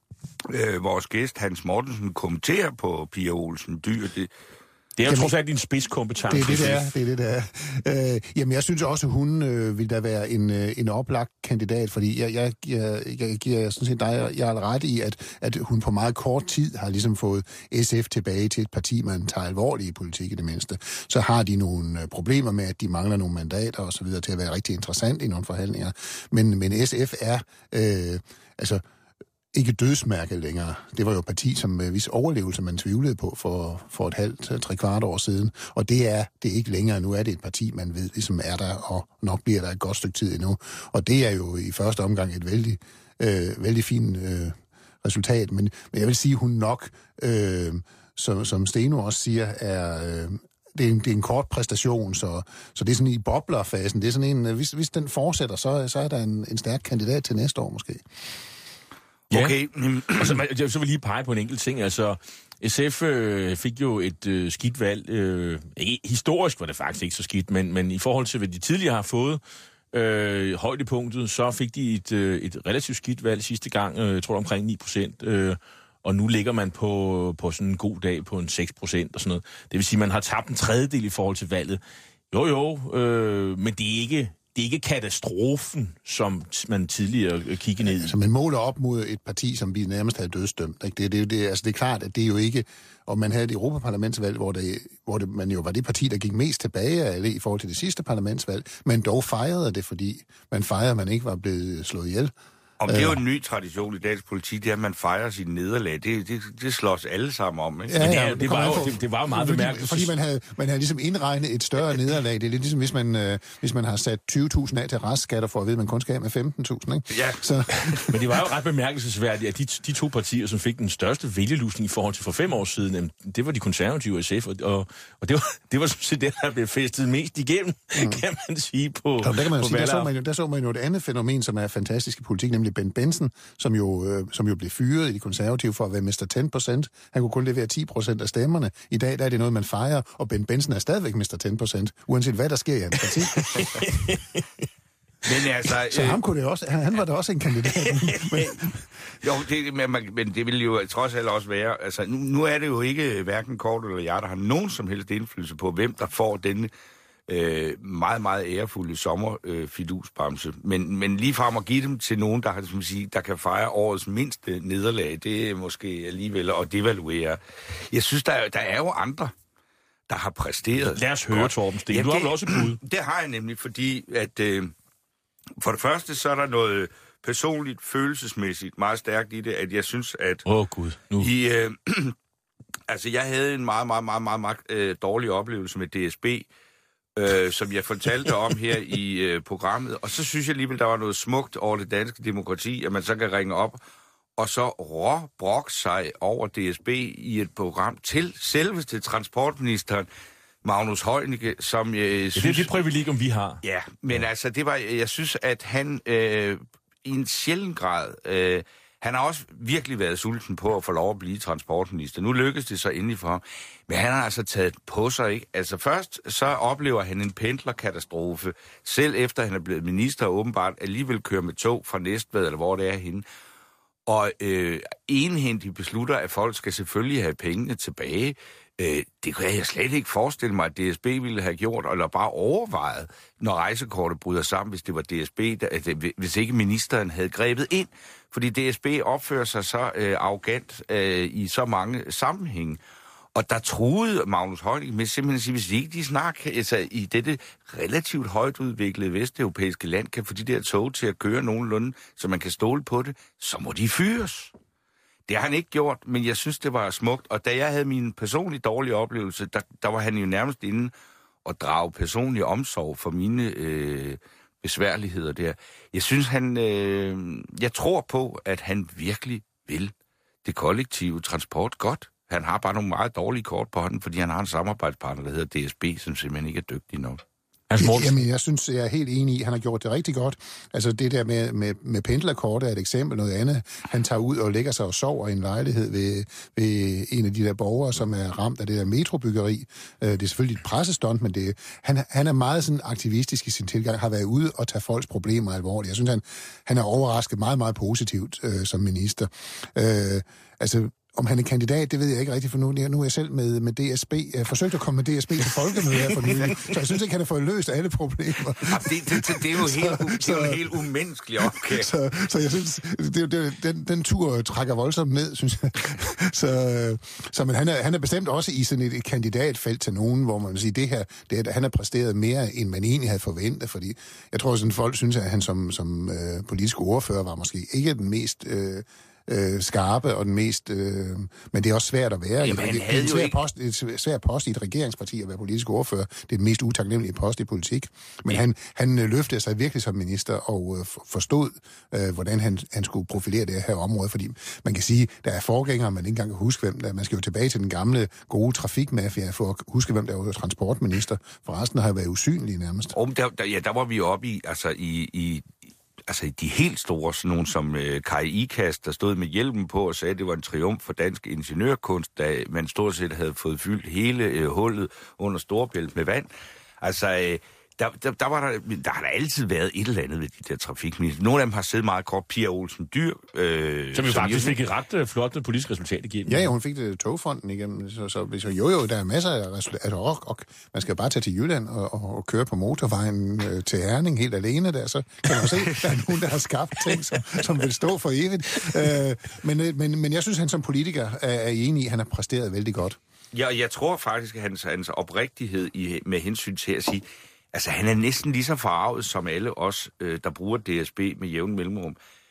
Øh, vores gæst, Hans Mortensen, kommenterer på Pia Olsen Dyhr. Det, det er jo trods alt din spidskompetence. Det er det, det er. Det er det, det er. Øh, jamen, jeg synes også, at hun øh, vil da være en, øh, en oplagt kandidat, fordi jeg, jeg, jeg, jeg giver sådan set dig jeg er ret i, at, at hun på meget kort tid har ligesom fået S F tilbage til et parti, man tager alvorligt i politik i det mindste. Så har de nogle øh, problemer med, at de mangler nogle mandater og så videre til at være rigtig interessant i nogle forhandlinger. Men, men S F er... Øh, altså ikke dødsmærket længere. Det var jo et parti, som med vis overlevelse man tvivlede på for, for et halvt, tre kvart år siden. Og det er det er ikke længere. Nu er det et parti, man ved, ligesom er der, og nok bliver der et godt stykke tid endnu. Og det er jo i første omgang et vældig, øh, vældig fint øh, resultat. Men, men jeg vil sige, hun nok, øh, som, som Steno også siger, er... Øh, Det er, en, det er en kort præstation, så, så det er sådan i boblerfasen. Det er sådan en, hvis, hvis den fortsætter, så, så er der en, en stærk kandidat til næste år måske. Ja. Okay. Og så, så vil jeg lige pege på en enkelt ting. Altså, S F øh, fik jo et øh, skidt valg. Øh, ikke, historisk var det faktisk ikke så skidt, men, men i forhold til, hvad de tidligere har fået øh, højdepunktet, så fik de et, øh, et relativt skidt valg sidste gang, øh, jeg tror omkring ni procent. Øh, og nu ligger man på, på sådan en god dag på en seks procent og sådan noget. Det vil sige, at man har tabt en tredjedel i forhold til valget. Jo, jo, øh, men det er ikke... Det er ikke katastrofen, som man tidligere kiggede ned i. Altså, man måler op mod et parti, som vi nærmest havde dødsdømt. Ikke? Det, det, det, altså, det er klart, at det er jo ikke... Og man havde et europaparlamentsvalg, hvor, det, hvor det, man jo var det parti, der gik mest tilbage af alle i forhold til det sidste parlamentsvalg, men dog fejrede det, fordi man fejrede, at man ikke var blevet slået ihjel. Om det er jo en ny tradition i dansk politik, det er, at man fejrer sine nederlag. Det, det, det slås alle sammen om, ikke? Ja, ja, det, det, det, var jo, det, det var jo meget bemærket. Fordi man havde, man havde ligesom indregnet et større nederlag. Det er lidt ligesom, hvis man, øh, hvis man har sat tyve tusind af til restskatter for at vide, at man kun skal have med femten tusind, ikke? Ja. Så. Men det var jo ret bemærkelsesværdigt, at de, de to partier, som fik den største vælgelusning i forhold til for fem år siden, jamen, det var de konservative og S F, og, og, og det var, det var sådan det, der blev festet mest igennem, mm. kan man sige, på, der kan man på sige, der så, man jo, der så man jo et andet fænomen, som er fantastisk i politik, nemlig Ben Benson, som jo, øh, som jo blev fyret i de konservative for at være mister ti procent. Han kunne kun levere ti procent af stemmerne. I dag der er det noget, man fejrer, og Ben Benson er stadigvæk mister ti procent, uanset hvad der sker i hans parti. Men altså, så ham kunne det også, han, han var da også en kandidat. men, jo, det, men, men det vil jo trods alt også være, altså nu, nu er det jo ikke hverken Kort eller jeg, der har nogen som helst indflydelse på, hvem der får denne øh, meget, meget ærefulde sommerfidusbamse. Øh, men, men lige frem at give dem til nogen, der, som sige, der kan fejre årets mindste nederlag, det er måske alligevel at devaluere. Jeg synes, der, der er jo andre, der har præsteret. Lad os høre, Torben Steen. Du har vel også et bud? Det har jeg nemlig, fordi at øh, for det første, så er der noget personligt, følelsesmæssigt meget stærkt i det, at jeg synes, at... Åh, oh, Gud. Nu. I, øh, altså, jeg havde en meget, meget, meget, meget, meget øh, dårlig oplevelse med D S B, øh, som jeg fortalte om her i øh, programmet, og så synes jeg alligevel, der var noget smukt over det danske demokrati, at man så kan ringe op og så råbrok sig over D S B i et program til selveste transportministeren, Magnus Heunicke, som jeg synes... Ja, det er det privilegium, vi har. Ja, men ja. altså, det var... Jeg synes, at han øh, i en sjælden grad øh, Han har også virkelig været sulten på at få lov at blive transportminister. Nu lykkes det så endelig for ham. Men han har altså taget på sig, ikke? Altså først så oplever han en pendlerkatastrofe, selv efter han er blevet minister og åbenbart alligevel kører med tog fra Næstved, eller hvor det er henne. Og øh, enhændigt beslutter, at folk skal selvfølgelig have pengene tilbage. Øh, det kan jeg slet ikke forestille mig, at D S B ville have gjort, eller bare overvejet, når rejsekortet bryder sammen, hvis det var D S B, der, at, hvis ikke ministeren havde grebet ind. Fordi D S B opfører sig så øh, arrogant øh, i så mange sammenhænge. Og der truede Magnus Heunicke med simpelthen at sige, hvis ikke de snart altså, i dette relativt højt udviklede vesteuropæiske land kan få de der tog til at køre nogenlunde, så man kan stole på det, så må de fyres. Det har han ikke gjort, men jeg synes, det var smukt. Og da jeg havde min personlige dårlige oplevelse, der, der var han jo nærmest inde og drage personlig omsorg for mine øh, besværligheder der. Jeg synes, han... Øh, jeg tror på, at han virkelig vil det kollektive transport godt. Han har bare nogle meget dårlige kort på hånden, fordi han har en samarbejdspartner, der hedder D S B, som simpelthen ikke er dygtig nok. Jamen, jeg synes, jeg er helt enig i, han har gjort det rigtig godt. Altså, det der med, med, med pendlerkortet er et eksempel. Noget andet, han tager ud og lægger sig og sover i en lejlighed ved, ved en af de der borgere, som er ramt af det der metrobyggeri. Det er selvfølgelig et pressestunt, men det, han, han er meget sådan aktivistisk i sin tilgang, har været ude og tage folks problemer alvorligt. Jeg synes, han, han er overrasket meget, meget positivt øh, som minister. Øh, altså, om han er kandidat, det ved jeg ikke rigtigt, for nu, nu er jeg selv med, med D S B. Jeg har forsøgt at komme med D S B til folkemøde her for nylig, så jeg synes ikke, han har fået løst alle problemer. Det, det, det, det er jo helt, det er jo en helt umenneskelig opgave. Så, så jeg synes, det, det, den, den tur trækker voldsomt ned, synes jeg. Så, så men han, er, han er bestemt også i sådan et, et kandidatfelt til nogen, hvor man vil sige, det her, det, han har præsteret mere, end man egentlig havde forventet, fordi jeg tror, sådan folk synes, at han som, som øh, politisk ordfører var måske ikke den mest... Øh, Øh, skarpe og den mest... Øh, men det er også svært at være. Jamen, det, det er en svær ikke... post, det er svær post i et regeringsparti at være politisk ordfører. Det er den mest utaknemmelige post i politik. Men ja. han, han løftede sig virkelig som minister og øh, forstod, øh, hvordan han, han skulle profilere det her område. Fordi man kan sige, der er forgængere, man ikke engang kan huske, hvem der. Man skal jo tilbage til den gamle, gode trafikmafia for at huske, hvem der var transportminister. For resten har været usynlige nærmest. Og der, der, ja, der var vi oppe i, altså i... i altså de helt store, sådan nogle som øh, Kai Ikast, der stod med hjelmen på og sagde, at det var en triumf for dansk ingeniørkunst, da man stort set havde fået fyldt hele øh, hullet under Storebælt med vand. Altså, øh, der, der, der, var der, der har der altid været et eller andet ved de der trafikminister. Nogle af dem har siddet meget kort. Pia Olsen Dyhr. Øh, som jo som faktisk fik et ret uh, flot politisk resultat igennem. Ja, ja, hun fik det togfonden igennem. Så, så, så jo, jo, der er masser af resultater. Og, og man skal bare tage til Jylland og, og, og køre på motorvejen øh, til Herning helt alene der. Så kan man se, der er nogen, der har skabt ting, som, som vil stå for evigt. Øh, men, men, men jeg synes, han som politiker er, er enig i, at han har præsteret vældig godt. Ja, jeg tror faktisk, at hans, hans oprigtighed i, med hensyn til at sige, altså, han er næsten lige så forarvet som alle os, øh, der bruger D S B med jævn mellemrum.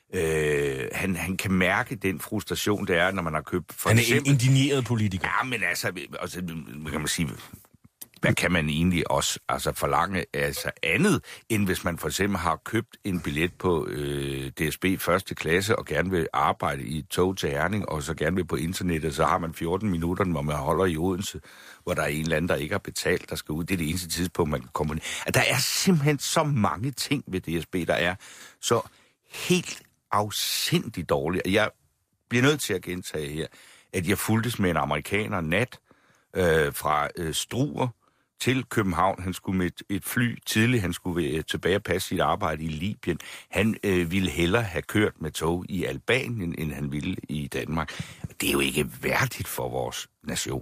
Øh, han, han kan mærke den frustration, det er, når man har købt... For han er eksempel, en indigneret politiker. Ja, men altså, altså, kan man sige... Hvad kan man egentlig også altså, forlange altså, andet, end hvis man for eksempel har købt en billet på øh, D S B første klasse og gerne vil arbejde i et tog til Herning, og så gerne vil på internettet, så har man fjorten minutter, hvor man holder i Odense, hvor der er en eller anden, der ikke har betalt, der skal ud. Det er det eneste tidspunkt, man kan komme ind. Der er simpelthen så mange ting ved D S B, der er så helt afsindigt dårligt. Jeg bliver nødt til at gentage her, at jeg fulgtes med en amerikaner nat øh, fra øh, Struer til København. Han skulle med et, et fly tidligt, han skulle øh, tilbage og passe sit arbejde i Libyen. Han øh, ville hellere have kørt med tog i Albanien, end han ville i Danmark. Det er jo ikke værdigt for vores nation.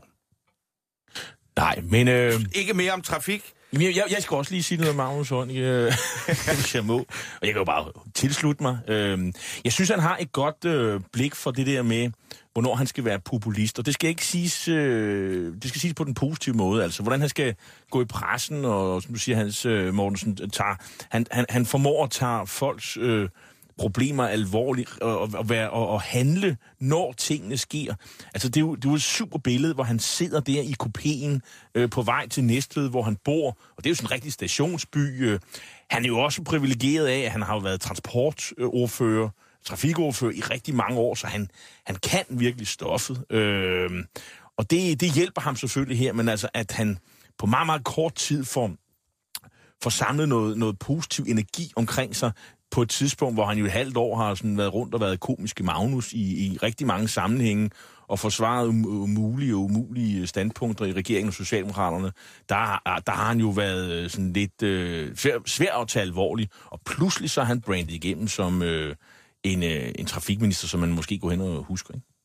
Nej, men... Øh... Ikke mere om trafik. Jeg, jeg, jeg skal også lige sige noget om Magnus Heunicke, hvis jeg må. Og jeg kan jo bare tilslutte mig. Jeg synes, han har et godt øh, blik for det der med, hvornår han skal være populist. Og det skal ikke siges, øh, det skal siges på den positive måde. Altså, hvordan han skal gå i pressen, og som du siger, Hans øh, Mortensen, tager, han, han, han formår at tage folks... Øh, problemer alvorligt og, og, og, og, og handle, når tingene sker. Altså, det er jo, det er jo et super billede, hvor han sidder der i kupéen øh, på vej til Næstved, hvor han bor, og det er jo sådan en rigtig stationsby. Øh. Han er jo også privilegeret af, at han har jo været transportordfører, trafikordfører i rigtig mange år, så han, han kan virkelig stoffet. Øh, og det, det hjælper ham selvfølgelig her, men altså, at han på meget, meget kort tid får, får samlet noget, noget positiv energi omkring sig, på et tidspunkt, hvor han jo et halvt år har sådan været rundt og været komiske Magnus i, i rigtig mange sammenhænge, og forsvaret umulige og umulige standpunkter i regeringen og Socialdemokraterne, der, der har han jo været sådan lidt øh, svær, svær at tage alvorligt, og pludselig så er han brandet igennem som øh, en, øh, en trafikminister, som man måske går hen og husker, ikke?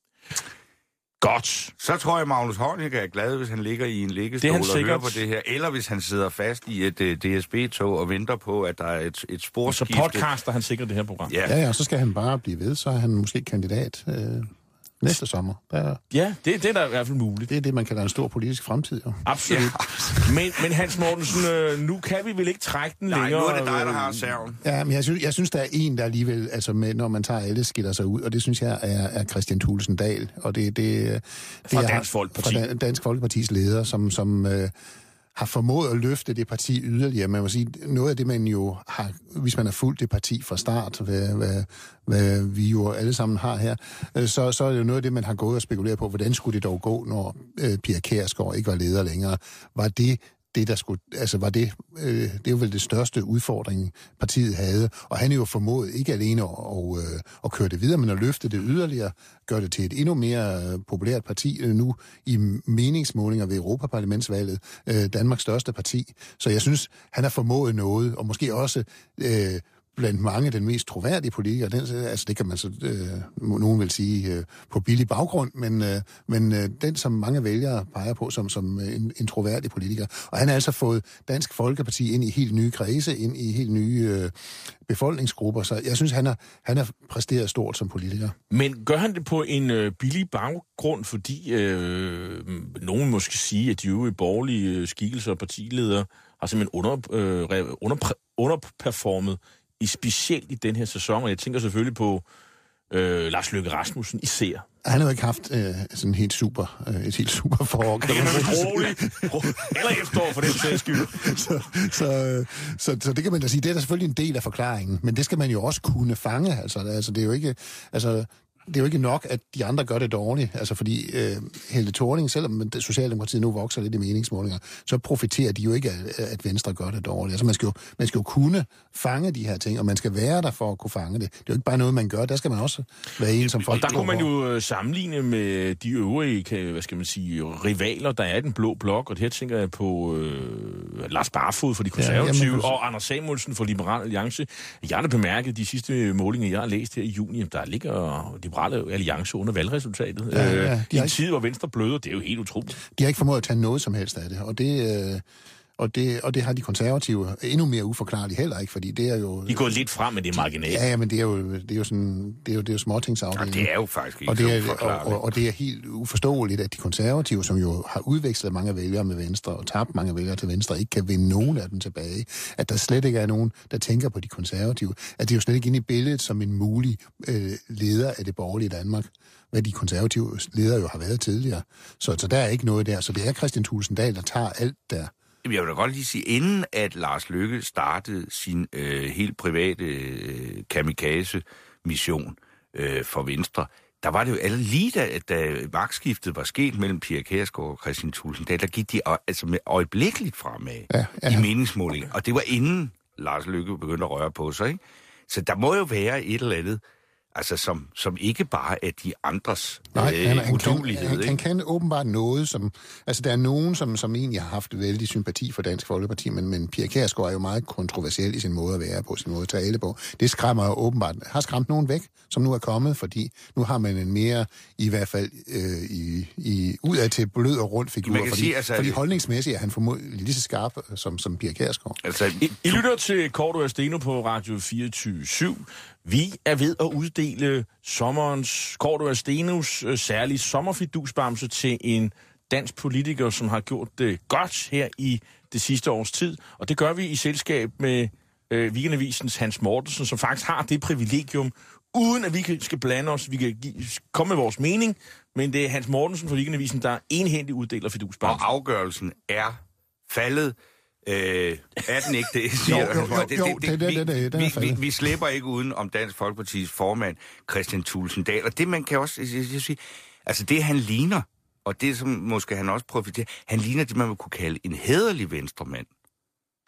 Godt. Så tror jeg, Magnus Heunicke er glad, hvis han ligger i en liggestol og sikkert hører på det her. Eller hvis han sidder fast i et uh, D S B-tog og venter på, at der er et, et sporskifte. Så podcaster han sikkert det her program. Ja, ja, og så skal han bare blive ved, så er han måske kandidat øh, næste sommer. Der, ja, det, det er da i hvert fald muligt. Det er det, man kalder en stor politisk fremtid. Jo. Absolut. Ja. men, men Hans Mortensen, øh, nu kan vi vel ikke trække den Nej, længere? Nej, nu er det dig, der har serven. Ja, men jeg synes, jeg synes, der er en, der alligevel, altså med, når man tager alle, skiller sig ud, og det synes jeg er, er Kristian Thulesen Dahl. Og det, det, det fra er Dansk Folkeparti. Fra Dansk Folkepartis leder, som... som øh, har formået at løfte det parti yderligere. Man må sige, noget af det, man jo har, hvis man har fulgt det parti fra start, hvad, hvad, hvad vi jo alle sammen har her, så, så er det jo noget af det, man har gået og spekuleret på, hvordan skulle det dog gå, når øh, Pia Kjærsgaard ikke var leder længere. Var det det, der skulle, altså var det, øh, det er jo vel det største udfordring, partiet havde, og han er jo formået ikke alene at, og, øh, at køre det videre, men at løfte det yderligere, gøre det til et endnu mere populært parti, øh, nu i meningsmålinger ved Europaparlamentsvalget, øh, Danmarks største parti. Så jeg synes, han har formået noget, og måske også øh, blandt mange den mest troværdige politikere. Den, altså det kan man så, øh, nogen vil sige, øh, på billig baggrund, men, øh, men øh, den, som mange vælgere peger på som, som en, en troværdig politiker. Og han har altså fået Dansk Folkeparti ind i helt nye kredse, ind i helt nye øh, befolkningsgrupper, så jeg synes, han har, han har præsteret stort som politiker. Men gør han det på en øh, billig baggrund, fordi øh, nogen måske sige, at de øvrige borgerlige skikkelser og partiledere har simpelthen under, øh, under, underperformet i specielt i den her sæson, og jeg tænker selvfølgelig på øh, Lars Løkke Rasmussen især. Han har jo ikke haft øh, sådan helt super, øh, et helt super forår. Det er noget roligt. Eller efterår for den sags skyld. så, så, så, så det kan man da sige, det er da selvfølgelig en del af forklaringen, men det skal man jo også kunne fange. Altså, altså det er jo ikke... Altså, det er jo ikke nok, at de andre gør det dårligt. Altså fordi øh, Helle Thorning, selvom Socialdemokratiet nu vokser lidt i meningsmålinger, så profiterer de jo ikke af, at Venstre gør det dårligt. Altså man skal, jo, man skal jo kunne fange de her ting, og man skal være der for at kunne fange det. Det er jo ikke bare noget, man gør. Der skal man også være en som folk. Og der kunne man jo sammenligne med de øvrige, hvad skal man sige, rivaler, der er i den blå blok, og det her tænker jeg på øh, Lars Barfod for de konservative, ja, jamen, og Anders Samuelsen for Liberal Alliance. Jeg har bemærket de sidste målinger, jeg har læst her i juni, der ligger Liberale Alliance under valgresultatet. Ja, ja, øh, I en tid, hvor Venstre bløder, det er jo helt utroligt. De har ikke formået at tage noget som helst af det, og det... Øh Og det, og det har de konservative endnu mere uforklarligt heller ikke, fordi det er jo... De går lidt frem med det marginale. Ja, ja, men det er jo, det er jo sådan... Det er jo, det er jo småtingsafdelingen. Ja, det er jo faktisk ikke og det er, så uforklarligt. Og, og, og det er helt uforståeligt, at de konservative, som jo har udvekslet mange vælgere med Venstre, og tabt mange vælgere til Venstre, ikke kan vinde nogen af dem tilbage. At der slet ikke er nogen, der tænker på de konservative. At det er jo slet ikke inde i billedet som en mulig øh, leder af det borgerlige Danmark, hvad de konservative ledere jo har været tidligere. Så, så der er ikke noget der. Så det er Kristian Thulesen Dahl, der tager alt der. Jeg vil da godt lige sige, inden at Lars Løkke startede sin øh, helt private øh, kamikaze-mission øh, for Venstre, der var det jo alle lige da, da magtskiftet var sket mellem Pia Kjærsgaard og Kristian Thulesen Dahl, der gik de altså med øjeblikkeligt fremad ja, ja. i meningsmålingen. Og det var inden Lars Løkke begyndte at røre på sig, ikke? Så der må jo være et eller andet, altså som, som ikke bare er de andres Nej, øh, han, han, uduelighed. Han, han kan åbenbart noget, som... Altså, der er nogen, som, som egentlig har haft vældig sympati for Dansk Folkeparti, men, men Pia Kjærsgaard er jo meget kontroversiel i sin måde at være på, sin måde at tale på. Det skræmmer jo åbenbart... Har skræmt nogen væk, som nu er kommet, fordi nu har man en mere, i hvert fald, øh, i, i, udad til blød og rund figur, fordi, sige, altså, fordi holdningsmæssigt er han formodentlig lige så skarp som, som Pia Kjærsgaard. Altså, I, I lytter til Cordua & Steno på Radio fireogtyve syv. Vi er ved at uddele sommerens Cordua & Stenos øh, særlige sommerfidusbamse til en dansk politiker, som har gjort det godt her i det sidste års tid. Og det gør vi i selskab med øh, Weekendavisens Hans Mortensen, som faktisk har det privilegium, uden at vi kan, skal blande os. Vi kan give, komme med vores mening, men det er Hans Mortensen fra Weekendavisen, der enhændigt uddeler fidusbamsen. Og afgørelsen er faldet. Øh, er den ikke det, siger jo, jo, jo, jo, det, det, det, det, det, vi, vi, vi slipper ikke uden om Dansk Folkepartis formand, Kristian Thulesen Dahl. Og det, man kan også sige, altså det, han ligner, og det, som måske han også profiterer, han ligner det, man vil kunne kalde en hæderlig venstremand.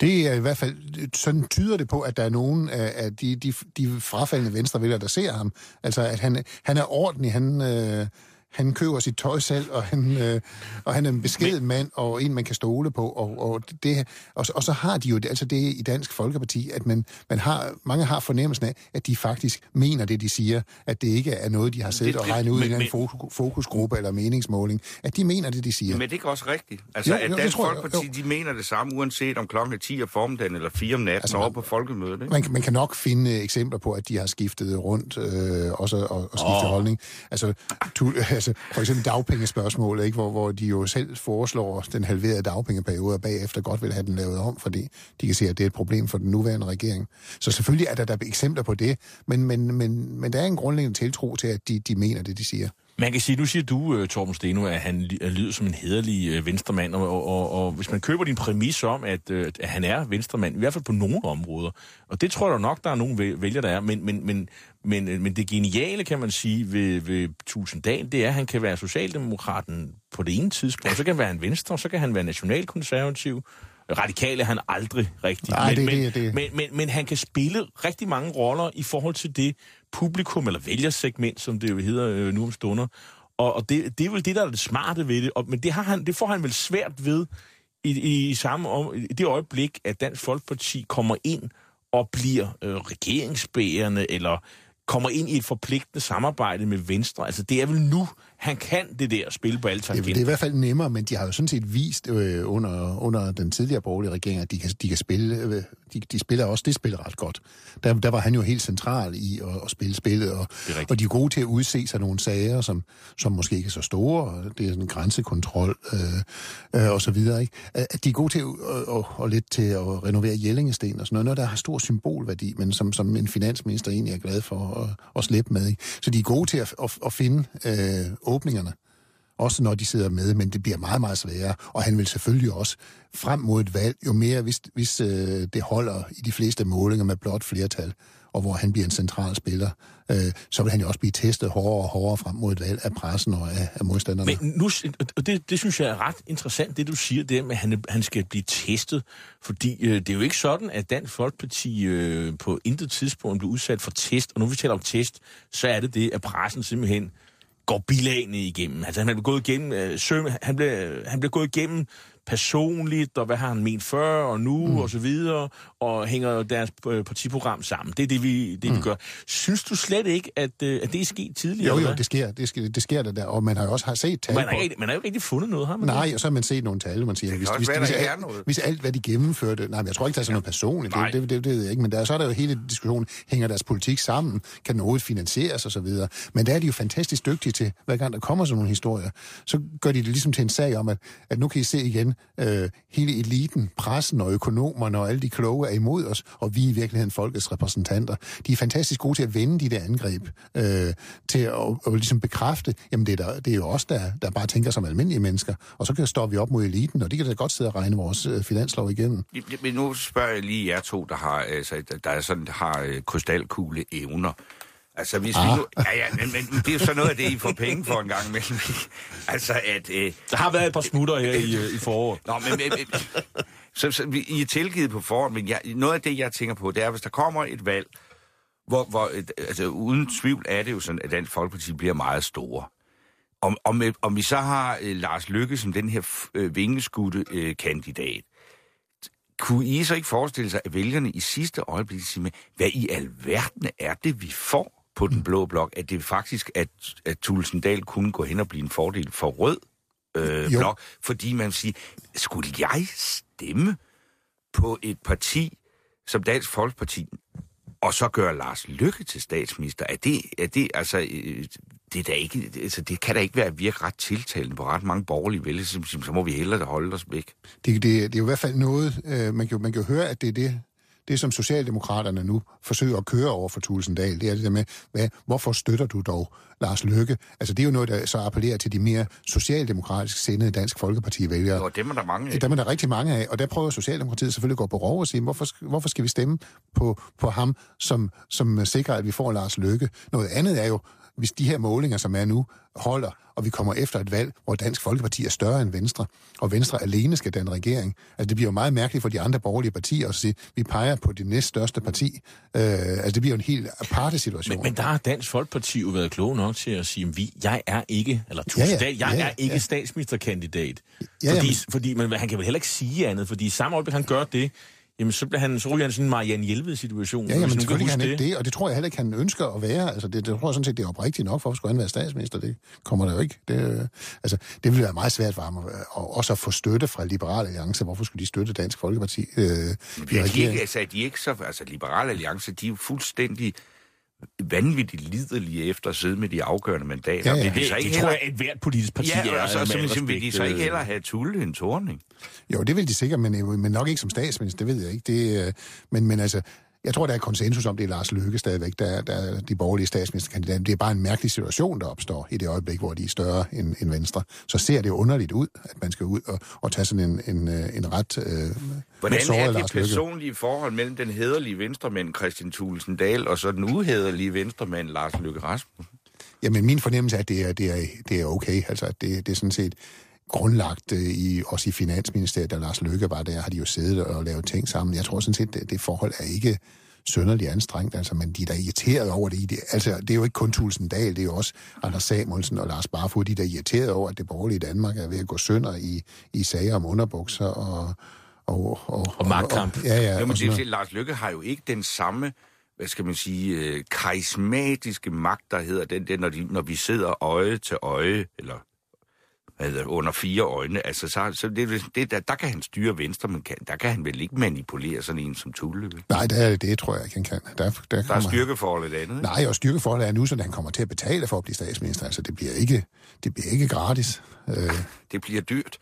Det er i hvert fald, sådan tyder det på, at der er nogen af, af de, de, de frafaldende venstrevælgere, der ser ham. Altså, at han, han er ordentlig, han... Øh, Han køber sit tøj selv, og han, øh, og han er en beskeden mand, og en, man kan stole på. Og, og, det, og, og så har de jo altså det i Dansk Folkeparti, at man, man har, mange har fornemmelsen af, at de faktisk mener det, de siger. At det ikke er noget, de har siddet og regnet ud men, i en men, fokus, fokusgruppe eller meningsmåling. At de mener det, de siger. Men det er ikke også rigtigt. Altså, jo, jo, at Dansk Folkeparti, de mener det samme, uanset om klokken er ti om formiddagen eller fire om natten altså, over på folkemødet. Ikke? Man, man kan nok finde eksempler på, at de har skiftet rundt øh, også og, og skiftet oh. holdning. Altså, tu, altså for eksempel dagpengespørgsmålet, ikke? Hvor, hvor de jo selv foreslår den halverede dagpengeperiode, og bagefter godt vil have den lavet om, fordi de kan se, at det er et problem for den nuværende regering. Så selvfølgelig er der, der eksempler på det, men, men, men, men der er en grundlæggende tiltro til, at de, de mener det, de siger. Man kan sige, nu siger du, Torben Steno, at han lyder som en hederlig venstremand, og, og, og, og hvis man køber din præmis om, at, at han er venstremand, i hvert fald på nogle områder, og det tror jeg nok, der er nogle vælgere, der er, men, men, men, men, men det geniale, kan man sige, ved, ved Tulsendal, det er, at han kan være socialdemokraten på det ene tidspunkt, så kan han være en venstre, så kan han være nationalkonservativ. Radikale er han aldrig rigtig. Nej, men, det, det, det. Men, men, men han kan spille rigtig mange roller i forhold til det publikum, eller vælgersegment, som det jo hedder øh, nu om stunder. Og, og det, det er vel det, der er det smarte ved det. Og, men det, har han, det får han vel svært ved i, i, i, samme om, i det øjeblik, at Dansk Folkeparti kommer ind og bliver øh, regeringsbærende, eller kommer ind i et forpligtende samarbejde med Venstre. Altså, det er vel nu, han kan det der spille på alle tangenter. Det er i hvert fald nemmere, men de har jo sådan set vist øh, under, under den tidligere borgerlige regering, at de kan, de kan spille, øh, de, de spiller også det spiller ret godt. Der, der var han jo helt central i at, at spille spillet, og, og de er gode til at udse sig nogle sager, som, som måske ikke er så store, og det er sådan en grænsekontrol øh, øh, og så videre, ikke? At de er gode til at, og, og lidt til at renovere Jellingesten og sådan noget, noget der har stor symbolværdi, men som, som en finansminister egentlig er glad for at, at slippe med, ikke? Så de er gode til at, at, at finde øh, åbningerne, også når de sidder med, men det bliver meget, meget sværere, og han vil selvfølgelig også frem mod et valg, jo mere, hvis, hvis øh, det holder i de fleste målinger med blot flertal, og hvor han bliver en central spiller, øh, så vil han jo også blive testet hårdere og hårdere frem mod et valg af pressen og af, af modstanderne. Men nu, og det, det synes jeg er ret interessant, det du siger, det med, at han, han skal blive testet, fordi øh, det er jo ikke sådan, at Dansk Folkeparti øh, på intet tidspunkt bliver udsat for test, og når vi taler om test, så er det det, at pressen simpelthen går bilagene igennem. Altså, han blev gået igennem, øh, søm, han, blev, han blev gået igennem personligt, og hvad har han ment før og nu, mm. og så videre, og hænger deres partiprogram sammen. Det er det, vi, det, mm. vi gør. Synes du slet ikke, at, at det er sket tidligere? Jo, jo, det sker, det sker, det sker der, der, og man har jo også har set tal man, på... Ikke, man har jo ikke rigtig fundet noget, har man? Nej, og så har man set nogle tal, man siger, hvis, hvis, hvis, hvis, alt, hvis alt, hvad de gennemførte... Nej, men jeg tror ikke, der er sådan noget personligt, det, det, det, det ved jeg ikke, men der, så er der jo hele diskussionen, hænger deres politik sammen, kan noget finansieres og så videre. Men der er de jo fantastisk dygtige til, hver gang der kommer sådan nogle historier, så gør de det ligesom til en sag om, at, at nu kan I se igen, øh, hele eliten, pressen og økonomerne og alle de kloge er imod os, og vi er i virkeligheden folkets repræsentanter. De er fantastisk gode til at vende de der angreb, øh, til at og, og ligesom bekræfte, jamen det er, der, det er jo os, der, der bare tænker som almindelige mennesker, og så kan står vi op mod eliten, og de kan da godt sidde og regne vores øh, finanslov igennem. Men nu spørger jeg lige jer to, der har, altså, der er sådan, der har øh, krystalkugle evner. Altså, hvis ah. vi nu... Ja, ja, men, men det er jo så noget af det, I får penge for en gang imellem. Altså, at... Øh, der har været et par smutter her i, i foråret. Nå, men... men, men så, så I er tilgivet på forhånd, men jeg, noget af det, jeg tænker på, det er, hvis der kommer et valg, hvor... hvor altså, uden tvivl er det jo sådan, at Dansk Folkeparti bliver meget store. Om, om, om vi så har øh, Lars Løkke som den her øh, vingeskudte øh, kandidat, kunne I så ikke forestille sig, at vælgerne i sidste øjeblik siger med, hvad i alverden er det, vi får på den blå blok? At det faktisk, at, at Tulsendal kunne gå hen og blive en fordel for rød øh, blok? Fordi man siger, skulle jeg stemme på et parti som Dansk Folkeparti, og så gøre Lars Løkke til statsminister? Er det, er det altså... Øh, det, er da ikke, altså, det kan da ikke være virke ret tiltalende på ret mange borgerlige vælgere, så, så må vi hellere holde os væk. Det, det, det er jo i hvert fald noget, øh, man, kan, man kan jo høre, at det er det, det, som Socialdemokraterne nu forsøger at køre over for Tulsendal. Det er det der med, hvad, hvorfor støtter du dog Lars Løkke? Altså det er jo noget, der så appellerer til de mere socialdemokratisk sindede Dansk Folkeparti-vælgere. Jo, dem er der mange af. Dem er der rigtig mange af, og der prøver Socialdemokratiet selvfølgelig at gå på rov og sige, hvorfor, hvorfor skal vi stemme på, på ham, som, som sikrer, at vi får Lars Løkke? Noget andet er jo, hvis de her målinger, som er nu, holder, og vi kommer efter et valg, hvor Dansk Folkeparti er større end Venstre, og Venstre alene skal danne regering. Altså, det bliver jo meget mærkeligt for de andre borgerlige partier at sige, at vi peger på det næststørste parti. Øh, altså, det bliver jo en helt aparte situation. Men, men der har Dansk Folkeparti jo været klog nok til at sige, at vi, jeg er ikke, eller ja, ja, jeg ja, er ikke ja. statsministerkandidat. Ja, fordi, men... fordi men han kan vel heller ikke sige andet, fordi i samme øjeblik, han gør det, jamen så bliver han, så ryger han sådan en Marianne Jelved-situation. Ja, jamen selvfølgelig kan han ikke det, og det tror jeg heller ikke, han ønsker at være. Altså, det, det tror jeg sådan set, det er oprigtigt nok, for at skulle han være statsminister. Det kommer der jo ikke. Det, altså, det vil være meget svært for ham, og også at få støtte fra Liberal Alliance. Hvorfor skulle de støtte Dansk Folkeparti? Øh, de, de, altså, de er ikke så, altså, Liberal Alliance, de er jo fuldstændig vanvittigt liderlige efter at sidde med de afgørende mandater. Ja, ja. Det, det, så ikke det heller... tror jeg, et hvert politisk parti ja, er. Og så, så, så vil de så ikke heller have Tulle en Thorning. Jo, det vil de sikkert, men, men nok ikke som statsminister, det ved jeg ikke. Det, men, men altså, jeg tror, der er konsensus om, det er Lars Løkke stadigvæk, der, der er de borgerlige statsministerkandidater. Det er bare en mærkelig situation, der opstår i det øjeblik, hvor de er større end, end Venstre. Så ser det jo underligt ud, at man skal ud og, og tage sådan en, en, en ret... Øh, Hvordan er det personlige forhold mellem den hæderlige venstremand Kristian Thulesen Dahl og så den uhæderlige venstremand Lars Løkke Rasmussen? Jamen, min fornemmelse er, at det er, det er, det er okay. Altså, at det, det er sådan set grundlagt i, også i Finansministeriet, da Lars Løkke var der, har de jo siddet og lavet ting sammen. Jeg tror sådan set, det, det forhold er ikke synderligt anstrengt, altså, men de er da irriteret over det. det. Altså, det er jo ikke kun Thulesen Dahl, det er jo også Anders Samuelsen og Lars Barfod, de er da irriteret over, at det borgerlige Danmark er ved at gå sønder i, i sager om underbukser og Og, og, og magtkamp. Og, ja, ja. Jamen, det vil Lars Løkke har jo ikke den samme, hvad skal man sige, øh, karismatiske magt, der hedder den der, når, de, når vi sidder øje til øje, eller hvad hedder, under fire øjne. Altså, så, så det, det, der, der kan han styre Venstre, men kan, der kan han vel ikke manipulere sådan en som Tulle? Nej, det, er, det tror jeg ikke, han kan. Der, der, der kommer, er styrkeforholdet andet, ikke? Nej, og styrkeforholdet er nu, så han kommer til at betale for at blive statsminister. Altså, det bliver ikke, det bliver ikke gratis. Øh. Det bliver dyrt.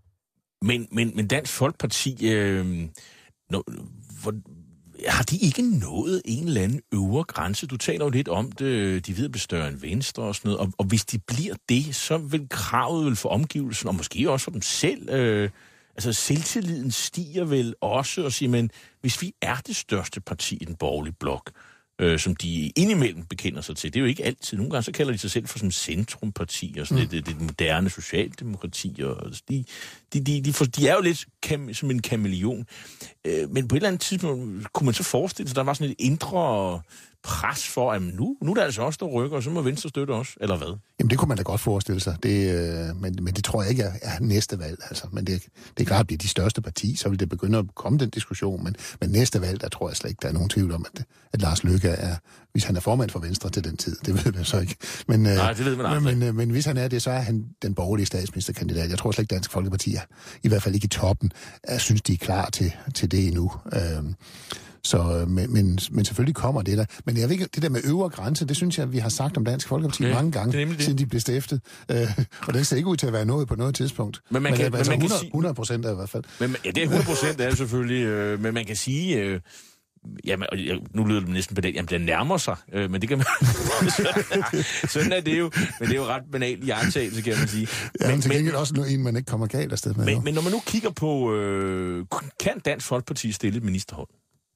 Men, men, men Dansk Folkeparti, øh, nå, hvor, har de ikke nået en eller anden øvre grænse? Du taler jo lidt om det, de ved at blive større end Venstre og sådan noget, og, og hvis de bliver det, så vil kravet vel for omgivelsen, og måske også for dem selv, øh, altså selvtilliden stiger vel også, og siger, men hvis vi er det største parti i den borgerlige blok, øh, som de indimellem bekender sig til. Det er jo ikke altid. Nogle gange så kalder de sig selv for sådan centrumparti og sådan mm. det, det, det moderne socialdemokrati. Og de, de, de, de, for, de er jo lidt kam, som en kameleon. Øh, men på et eller andet tidspunkt kunne man så forestille sig, at der var sådan et indre pres for, at nu, nu er der altså også der rykker, og så må Venstre støtte os, eller hvad? Jamen det kunne man da godt forestille sig, det, øh, men, men det tror jeg ikke er, er næste valg. Altså. Men det, det er klart, at bliver de største parti, så vil det begynde at komme den diskussion, men, men næste valg, der tror jeg slet ikke, der er nogen tvivl om, at, at Lars Løkke er, hvis han er formand for Venstre til den tid, det ved man så ikke. Men, Nej, det ved man aldrig. Men, men, men hvis han er det, så er han den borgerlige statsministerkandidat. Jeg tror slet ikke, Dansk Folkeparti er, i hvert fald ikke i toppen, jeg synes, de er klar til, til det endnu. Øh, Så, men, men, men selvfølgelig kommer det der. Men jeg ved ikke, det der med øvre grænse, det synes jeg, vi har sagt om Dansk Folkeparti okay, mange gange, siden de blev stiftet. Øh, og den ser ikke ud til at være noget på noget tidspunkt. Men man kan, men, men altså man hundrede, kan sige, hundrede procent er i hvert fald. Men, ja, det er hundrede procent er selvfølgelig, øh, men man kan sige... Øh, Jamen, nu lyder det næsten på det, jamen, det nærmer sig, øh, men det kan man... Sådan er det jo, men det er jo ret banalt i antagelse, kan man sige. Ja, men til gengæld også en, man ikke kommer galt afsted med. Men, men når man nu kigger på, øh, kan Dansk Folkeparti stille et ministerhold?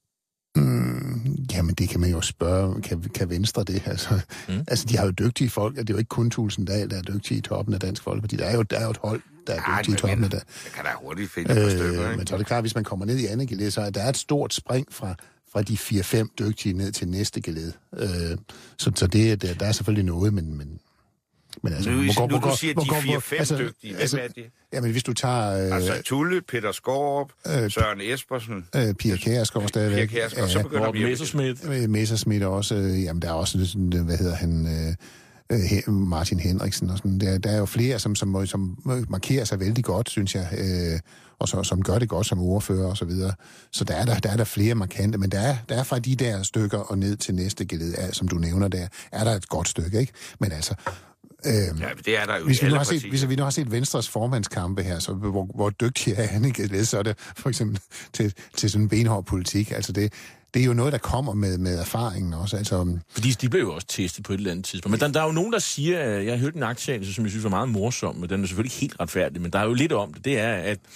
Mm, jamen, det kan man jo spørge. Kan, kan Venstre det? Altså, mm. altså, de har jo dygtige folk, og det er jo ikke kun Thulesen Dahl, der er dygtige i toppen af Dansk Folkeparti. Der er jo, der er jo et hold, der er dygtige i toppen af det. Det kan da hurtigt finde øh, på stykker, ikke? Men så er det klart, hvis man kommer ned i andet geled, så er der et stort spring fra, fra de fire fem dygtige ned til næste geled. Øh, så så det, der, der er selvfølgelig noget, men... men Men altså, nu, hvor, nu hvor, du hvor, siger, hvor, de fire fem altså, dygtige. Hvem altså, er det? Jamen, hvis du tager... Øh, altså, Tulle, Peter Skaarup, øh, Søren Espersen... Øh, Pia Kjærsgaard stadigvæk. Pia Kjærsgaard, så begynder vi... Messerschmidt. Øh, Messerschmidt også. Øh, jamen, der er også sådan, hvad hedder han... Øh, Martin Henriksen og sådan. Der, der er jo flere, som, som, som markerer sig vældig godt, synes jeg, øh, og så, som gør det godt som ordfører og så videre. Så der er der, der, er der flere markante, men der er, der er fra de der stykker og ned til næste geled, som du nævner der, er der et godt stykke, ikke? Men altså... Øh, ja, det er der jo hvis, vi nu har set, hvis vi nu har set Venstres formandskampe her, så hvor, hvor dygtig er han ikke, så er det for eksempel til, til sådan en benhård politik. Altså det, det er jo noget, der kommer med, med erfaringen også. Altså, fordi de blev jo også testet på et eller andet tidspunkt. Men der, der er jo nogen, der siger, jeg har hørt en aktieanelse, som jeg synes var meget morsom, men den er selvfølgelig helt retfærdig, men der er jo lidt om det, det er, at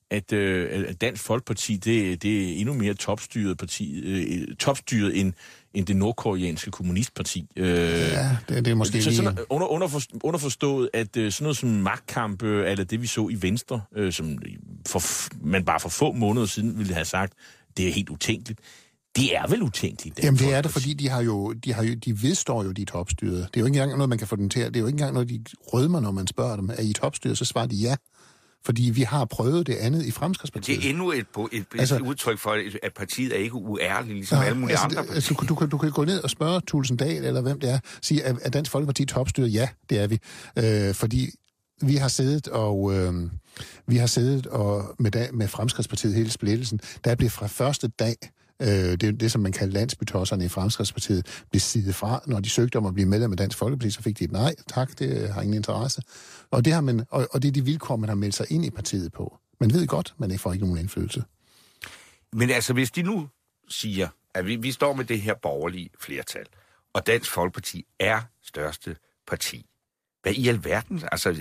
at, øh, at Dansk Folkeparti, det, det er endnu mere topstyret parti, øh, topstyret end, end det nordkoreanske kommunistparti. Øh, ja, det, det er måske så, lige... sådan, under, underfor, underforstået, at øh, sådan noget som magtkampe, eller det vi så i Venstre, øh, som for, man bare for få måneder siden ville have sagt, det er helt utænkeligt. Det er vel utænkeligt? Jamen det er det, fordi de har jo, de har jo, de vedstår jo, de er topstyret. Det er jo ikke engang noget, man kan få dem til. Det er jo ikke engang noget, de rødmer, når man spørger dem. Er I topstyret? Så svarer de ja. Fordi vi har prøvet det andet i Fremskridtspartiet. Det er endnu et, et, et altså, udtryk for, at partiet er ikke uærligt, ligesom ja, alle mulige altså, andre partier. Altså, du, du, kan, du kan gå ned og spørge Thulesen Dahl, eller hvem det er, sige, er, er Dansk Folkeparti topstyret? Ja, det er vi. Øh, fordi vi har siddet og... Øh, vi har siddet og med, da, med Fremskridtspartiet hele splittelsen. Der blev fra første dag... Det er det, som man kalder landsbytosserne i Fremskridtspartiet, blev sidet fra. Når de søgte om at blive medlem af Dansk Folkeparti, så fik de et nej, tak, det har ingen interesse. Og det, har man, og, og det er de vilkår, man har meldt sig ind i partiet på. Man ved godt, man ikke får ikke nogen indflydelse. Men altså, hvis de nu siger, at vi, vi står med det her borgerlige flertal, og Dansk Folkeparti er største parti, hvad i alverden? Altså,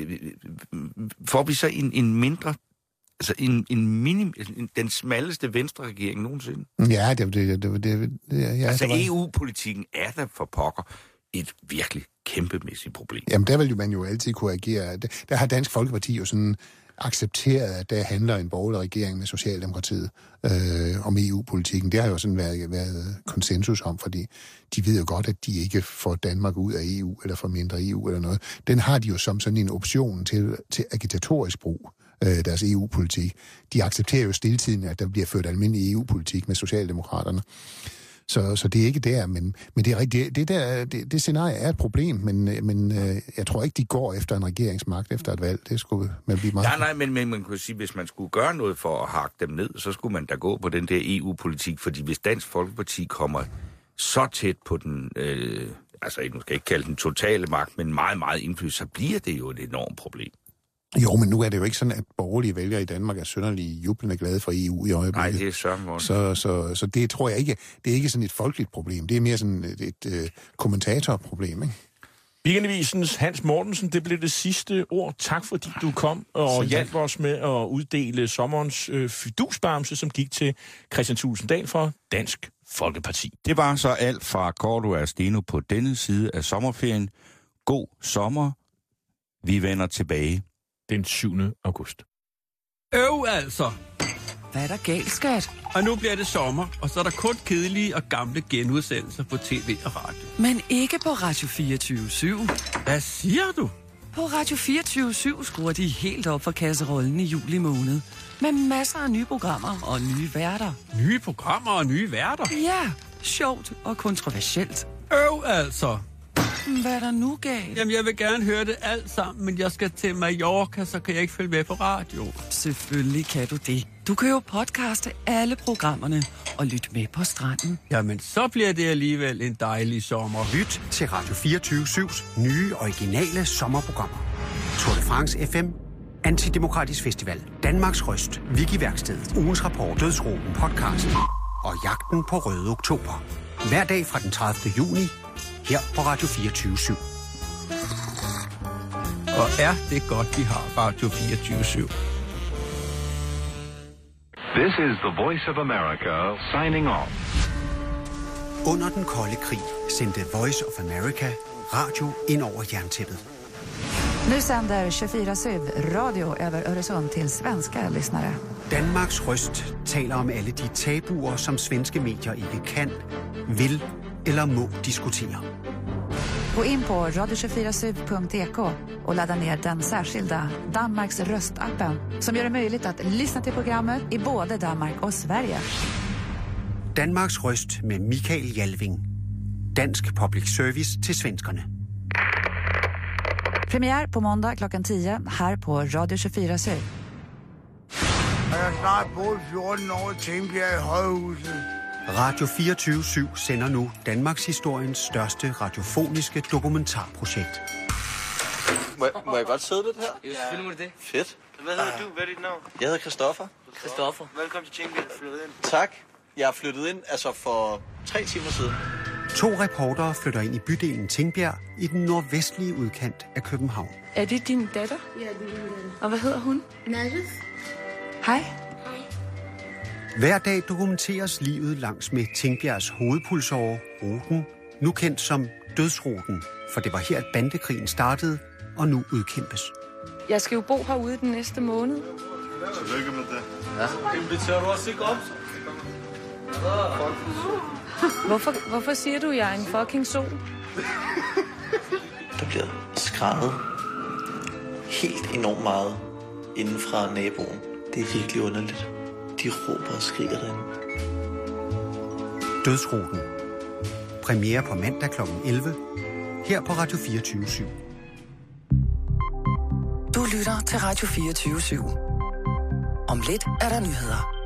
får vi så en, en mindre... Altså en, en minim, den smalleste venstre-regering nogensinde. Ja, det det, det, det, det ja, altså det var... E U-politikken er der for pokker et virkelig kæmpemæssigt problem. Jamen der vil man jo altid kunne agere. Der har Dansk Folkeparti jo sådan accepteret, at der handler en borgerlig regering med Socialdemokratiet øh, om E U-politikken. Det har jo sådan været, været konsensus om, fordi de ved jo godt, at de ikke får Danmark ud af E U, eller får mindre E U eller noget. Den har de jo som sådan en option til, til agitatorisk brug. Deres E U-politik. De accepterer jo stiltiden, at der bliver ført almindelig E U-politik med Socialdemokraterne. Så, så det er ikke der, men, men det er rigtigt. Det, der, det, det scenarie er et problem, men, men jeg tror ikke, de går efter en regeringsmagt efter et valg. Det skulle man blive meget... Nej, nej, men, men man kunne sige, hvis man skulle gøre noget for at hakke dem ned, så skulle man da gå på den der E U-politik, fordi hvis Dansk Folkeparti kommer så tæt på den, øh, altså nu skal jeg ikke kalde den totale magt, men meget, meget indflydelse, så bliver det jo et enormt problem. Jo, men nu er det jo ikke sådan, at borgerlige vælgere i Danmark er synderligt jublende glade for E U i øjeblikket. Nej, det er sørme. Så, så, så det tror jeg ikke, det er ikke sådan et folkeligt problem. Det er mere sådan et, et, et kommentatorproblem, ikke? Weekendavisens Hans Mortensen, det blev det sidste ord. Tak fordi du kom og hjalp os med at uddele sommerens øh, fidusbamse, som gik til Christian Thulesen Dahl fra Dansk Folkeparti. Det var så alt fra Cordua og Steno på denne side af sommerferien. God sommer. Vi vender tilbage den syvende august. Øv altså! Hvad er der galt, skat? Og nu bliver det sommer, og så er der kun kedelige og gamle genudsendelser på tv og radio. Men ikke på Radio fireogtyve syv. Hvad siger du? På Radio fireogtyve syv skruer de helt op for kasserollen i juli måned. Med masser af nye programmer og nye værter. Nye programmer og nye værter? Ja, sjovt og kontroversielt. Øv altså! Hvad er der nu galt? Jamen, jeg vil gerne høre det alt sammen, men jeg skal til Mallorca, så kan jeg ikke følge med på radio. Selvfølgelig kan du det. Du kan jo podcaste alle programmerne og lytte med på stranden. Jamen, så bliver det alligevel en dejlig sommer. Lyt til Radio fireogtyve syvs nye, originale sommerprogrammer. Tour de France F M, Antidemokratisk Festival, Danmarks Røst, Wiki-værkstedet, Ugens Rapport, Dødsroen podcast og Jagten på Røde Oktober. Hver dag fra den tredivte juni, her på Radio fireogtyve syv. Og er det godt, vi har Radio fireogtyve syv. This is the Voice of America signing off. Under den kolde krig sendte Voice of America radio ind over jerntæppet. Nu sänder tjugofyra syv radio över Öresund till svenska lyssnare. Danmarks Røst taler om alle de tabuer, som svenske medier ikke kan, vil eller må diskutere. Gå in på radio tjugofyra syv punkt d k och ladda ner den särskilda Danmarks Röst-appen som gör det möjligt att lyssna till programmet i både Danmark och Sverige. Danmarks Røst med Michael Jalving. Dansk public service til svenskerne. Premiär på måndag klockan tio här på Radio tjugofyra syv. Jeg har snart boet fjorten år i Tingbjerg i Højhuset. Radio fireogtyve syv sender nu Danmarks historiens største radiofoniske dokumentarprojekt. Må jeg, må jeg godt sidde lidt her? Ja, selvfølgelig må du det. Fedt. Hvad hedder du? Hvad er dit navn? Jeg hedder Christoffer. Christoffer. Velkommen til Tingbjerg. Flyttet ind. Tak. Jeg er flyttet ind altså for tre timer siden. To reportere flytter ind i bydelen Tingbjerg i den nordvestlige udkant af København. Er det din datter? Ja, det er min datter. Og hvad hedder hun? Najas. Hej. Hver dag dokumenteres livet langs med Tingbjergs hovedpulsåre, ruten, nu kendt som dødsruten, for det var her, at bandekrigen startede og nu udkæmpes. Jeg skal jo bo herude den næste måned. Tillykke med det. Ja. Inviterer du også ikke op, så? Hvorfor, hvorfor siger du, at jeg er en fucking sol? Der bliver skrevet helt enormt meget inden fra naboen. Det er virkelig underligt. De råber og skriger derinde. Dødsruten. Premiere på mandag klokken elleve. Her på Radio fireogtyve syv. Du lytter til Radio fireogtyve syv. Om lidt er der nyheder.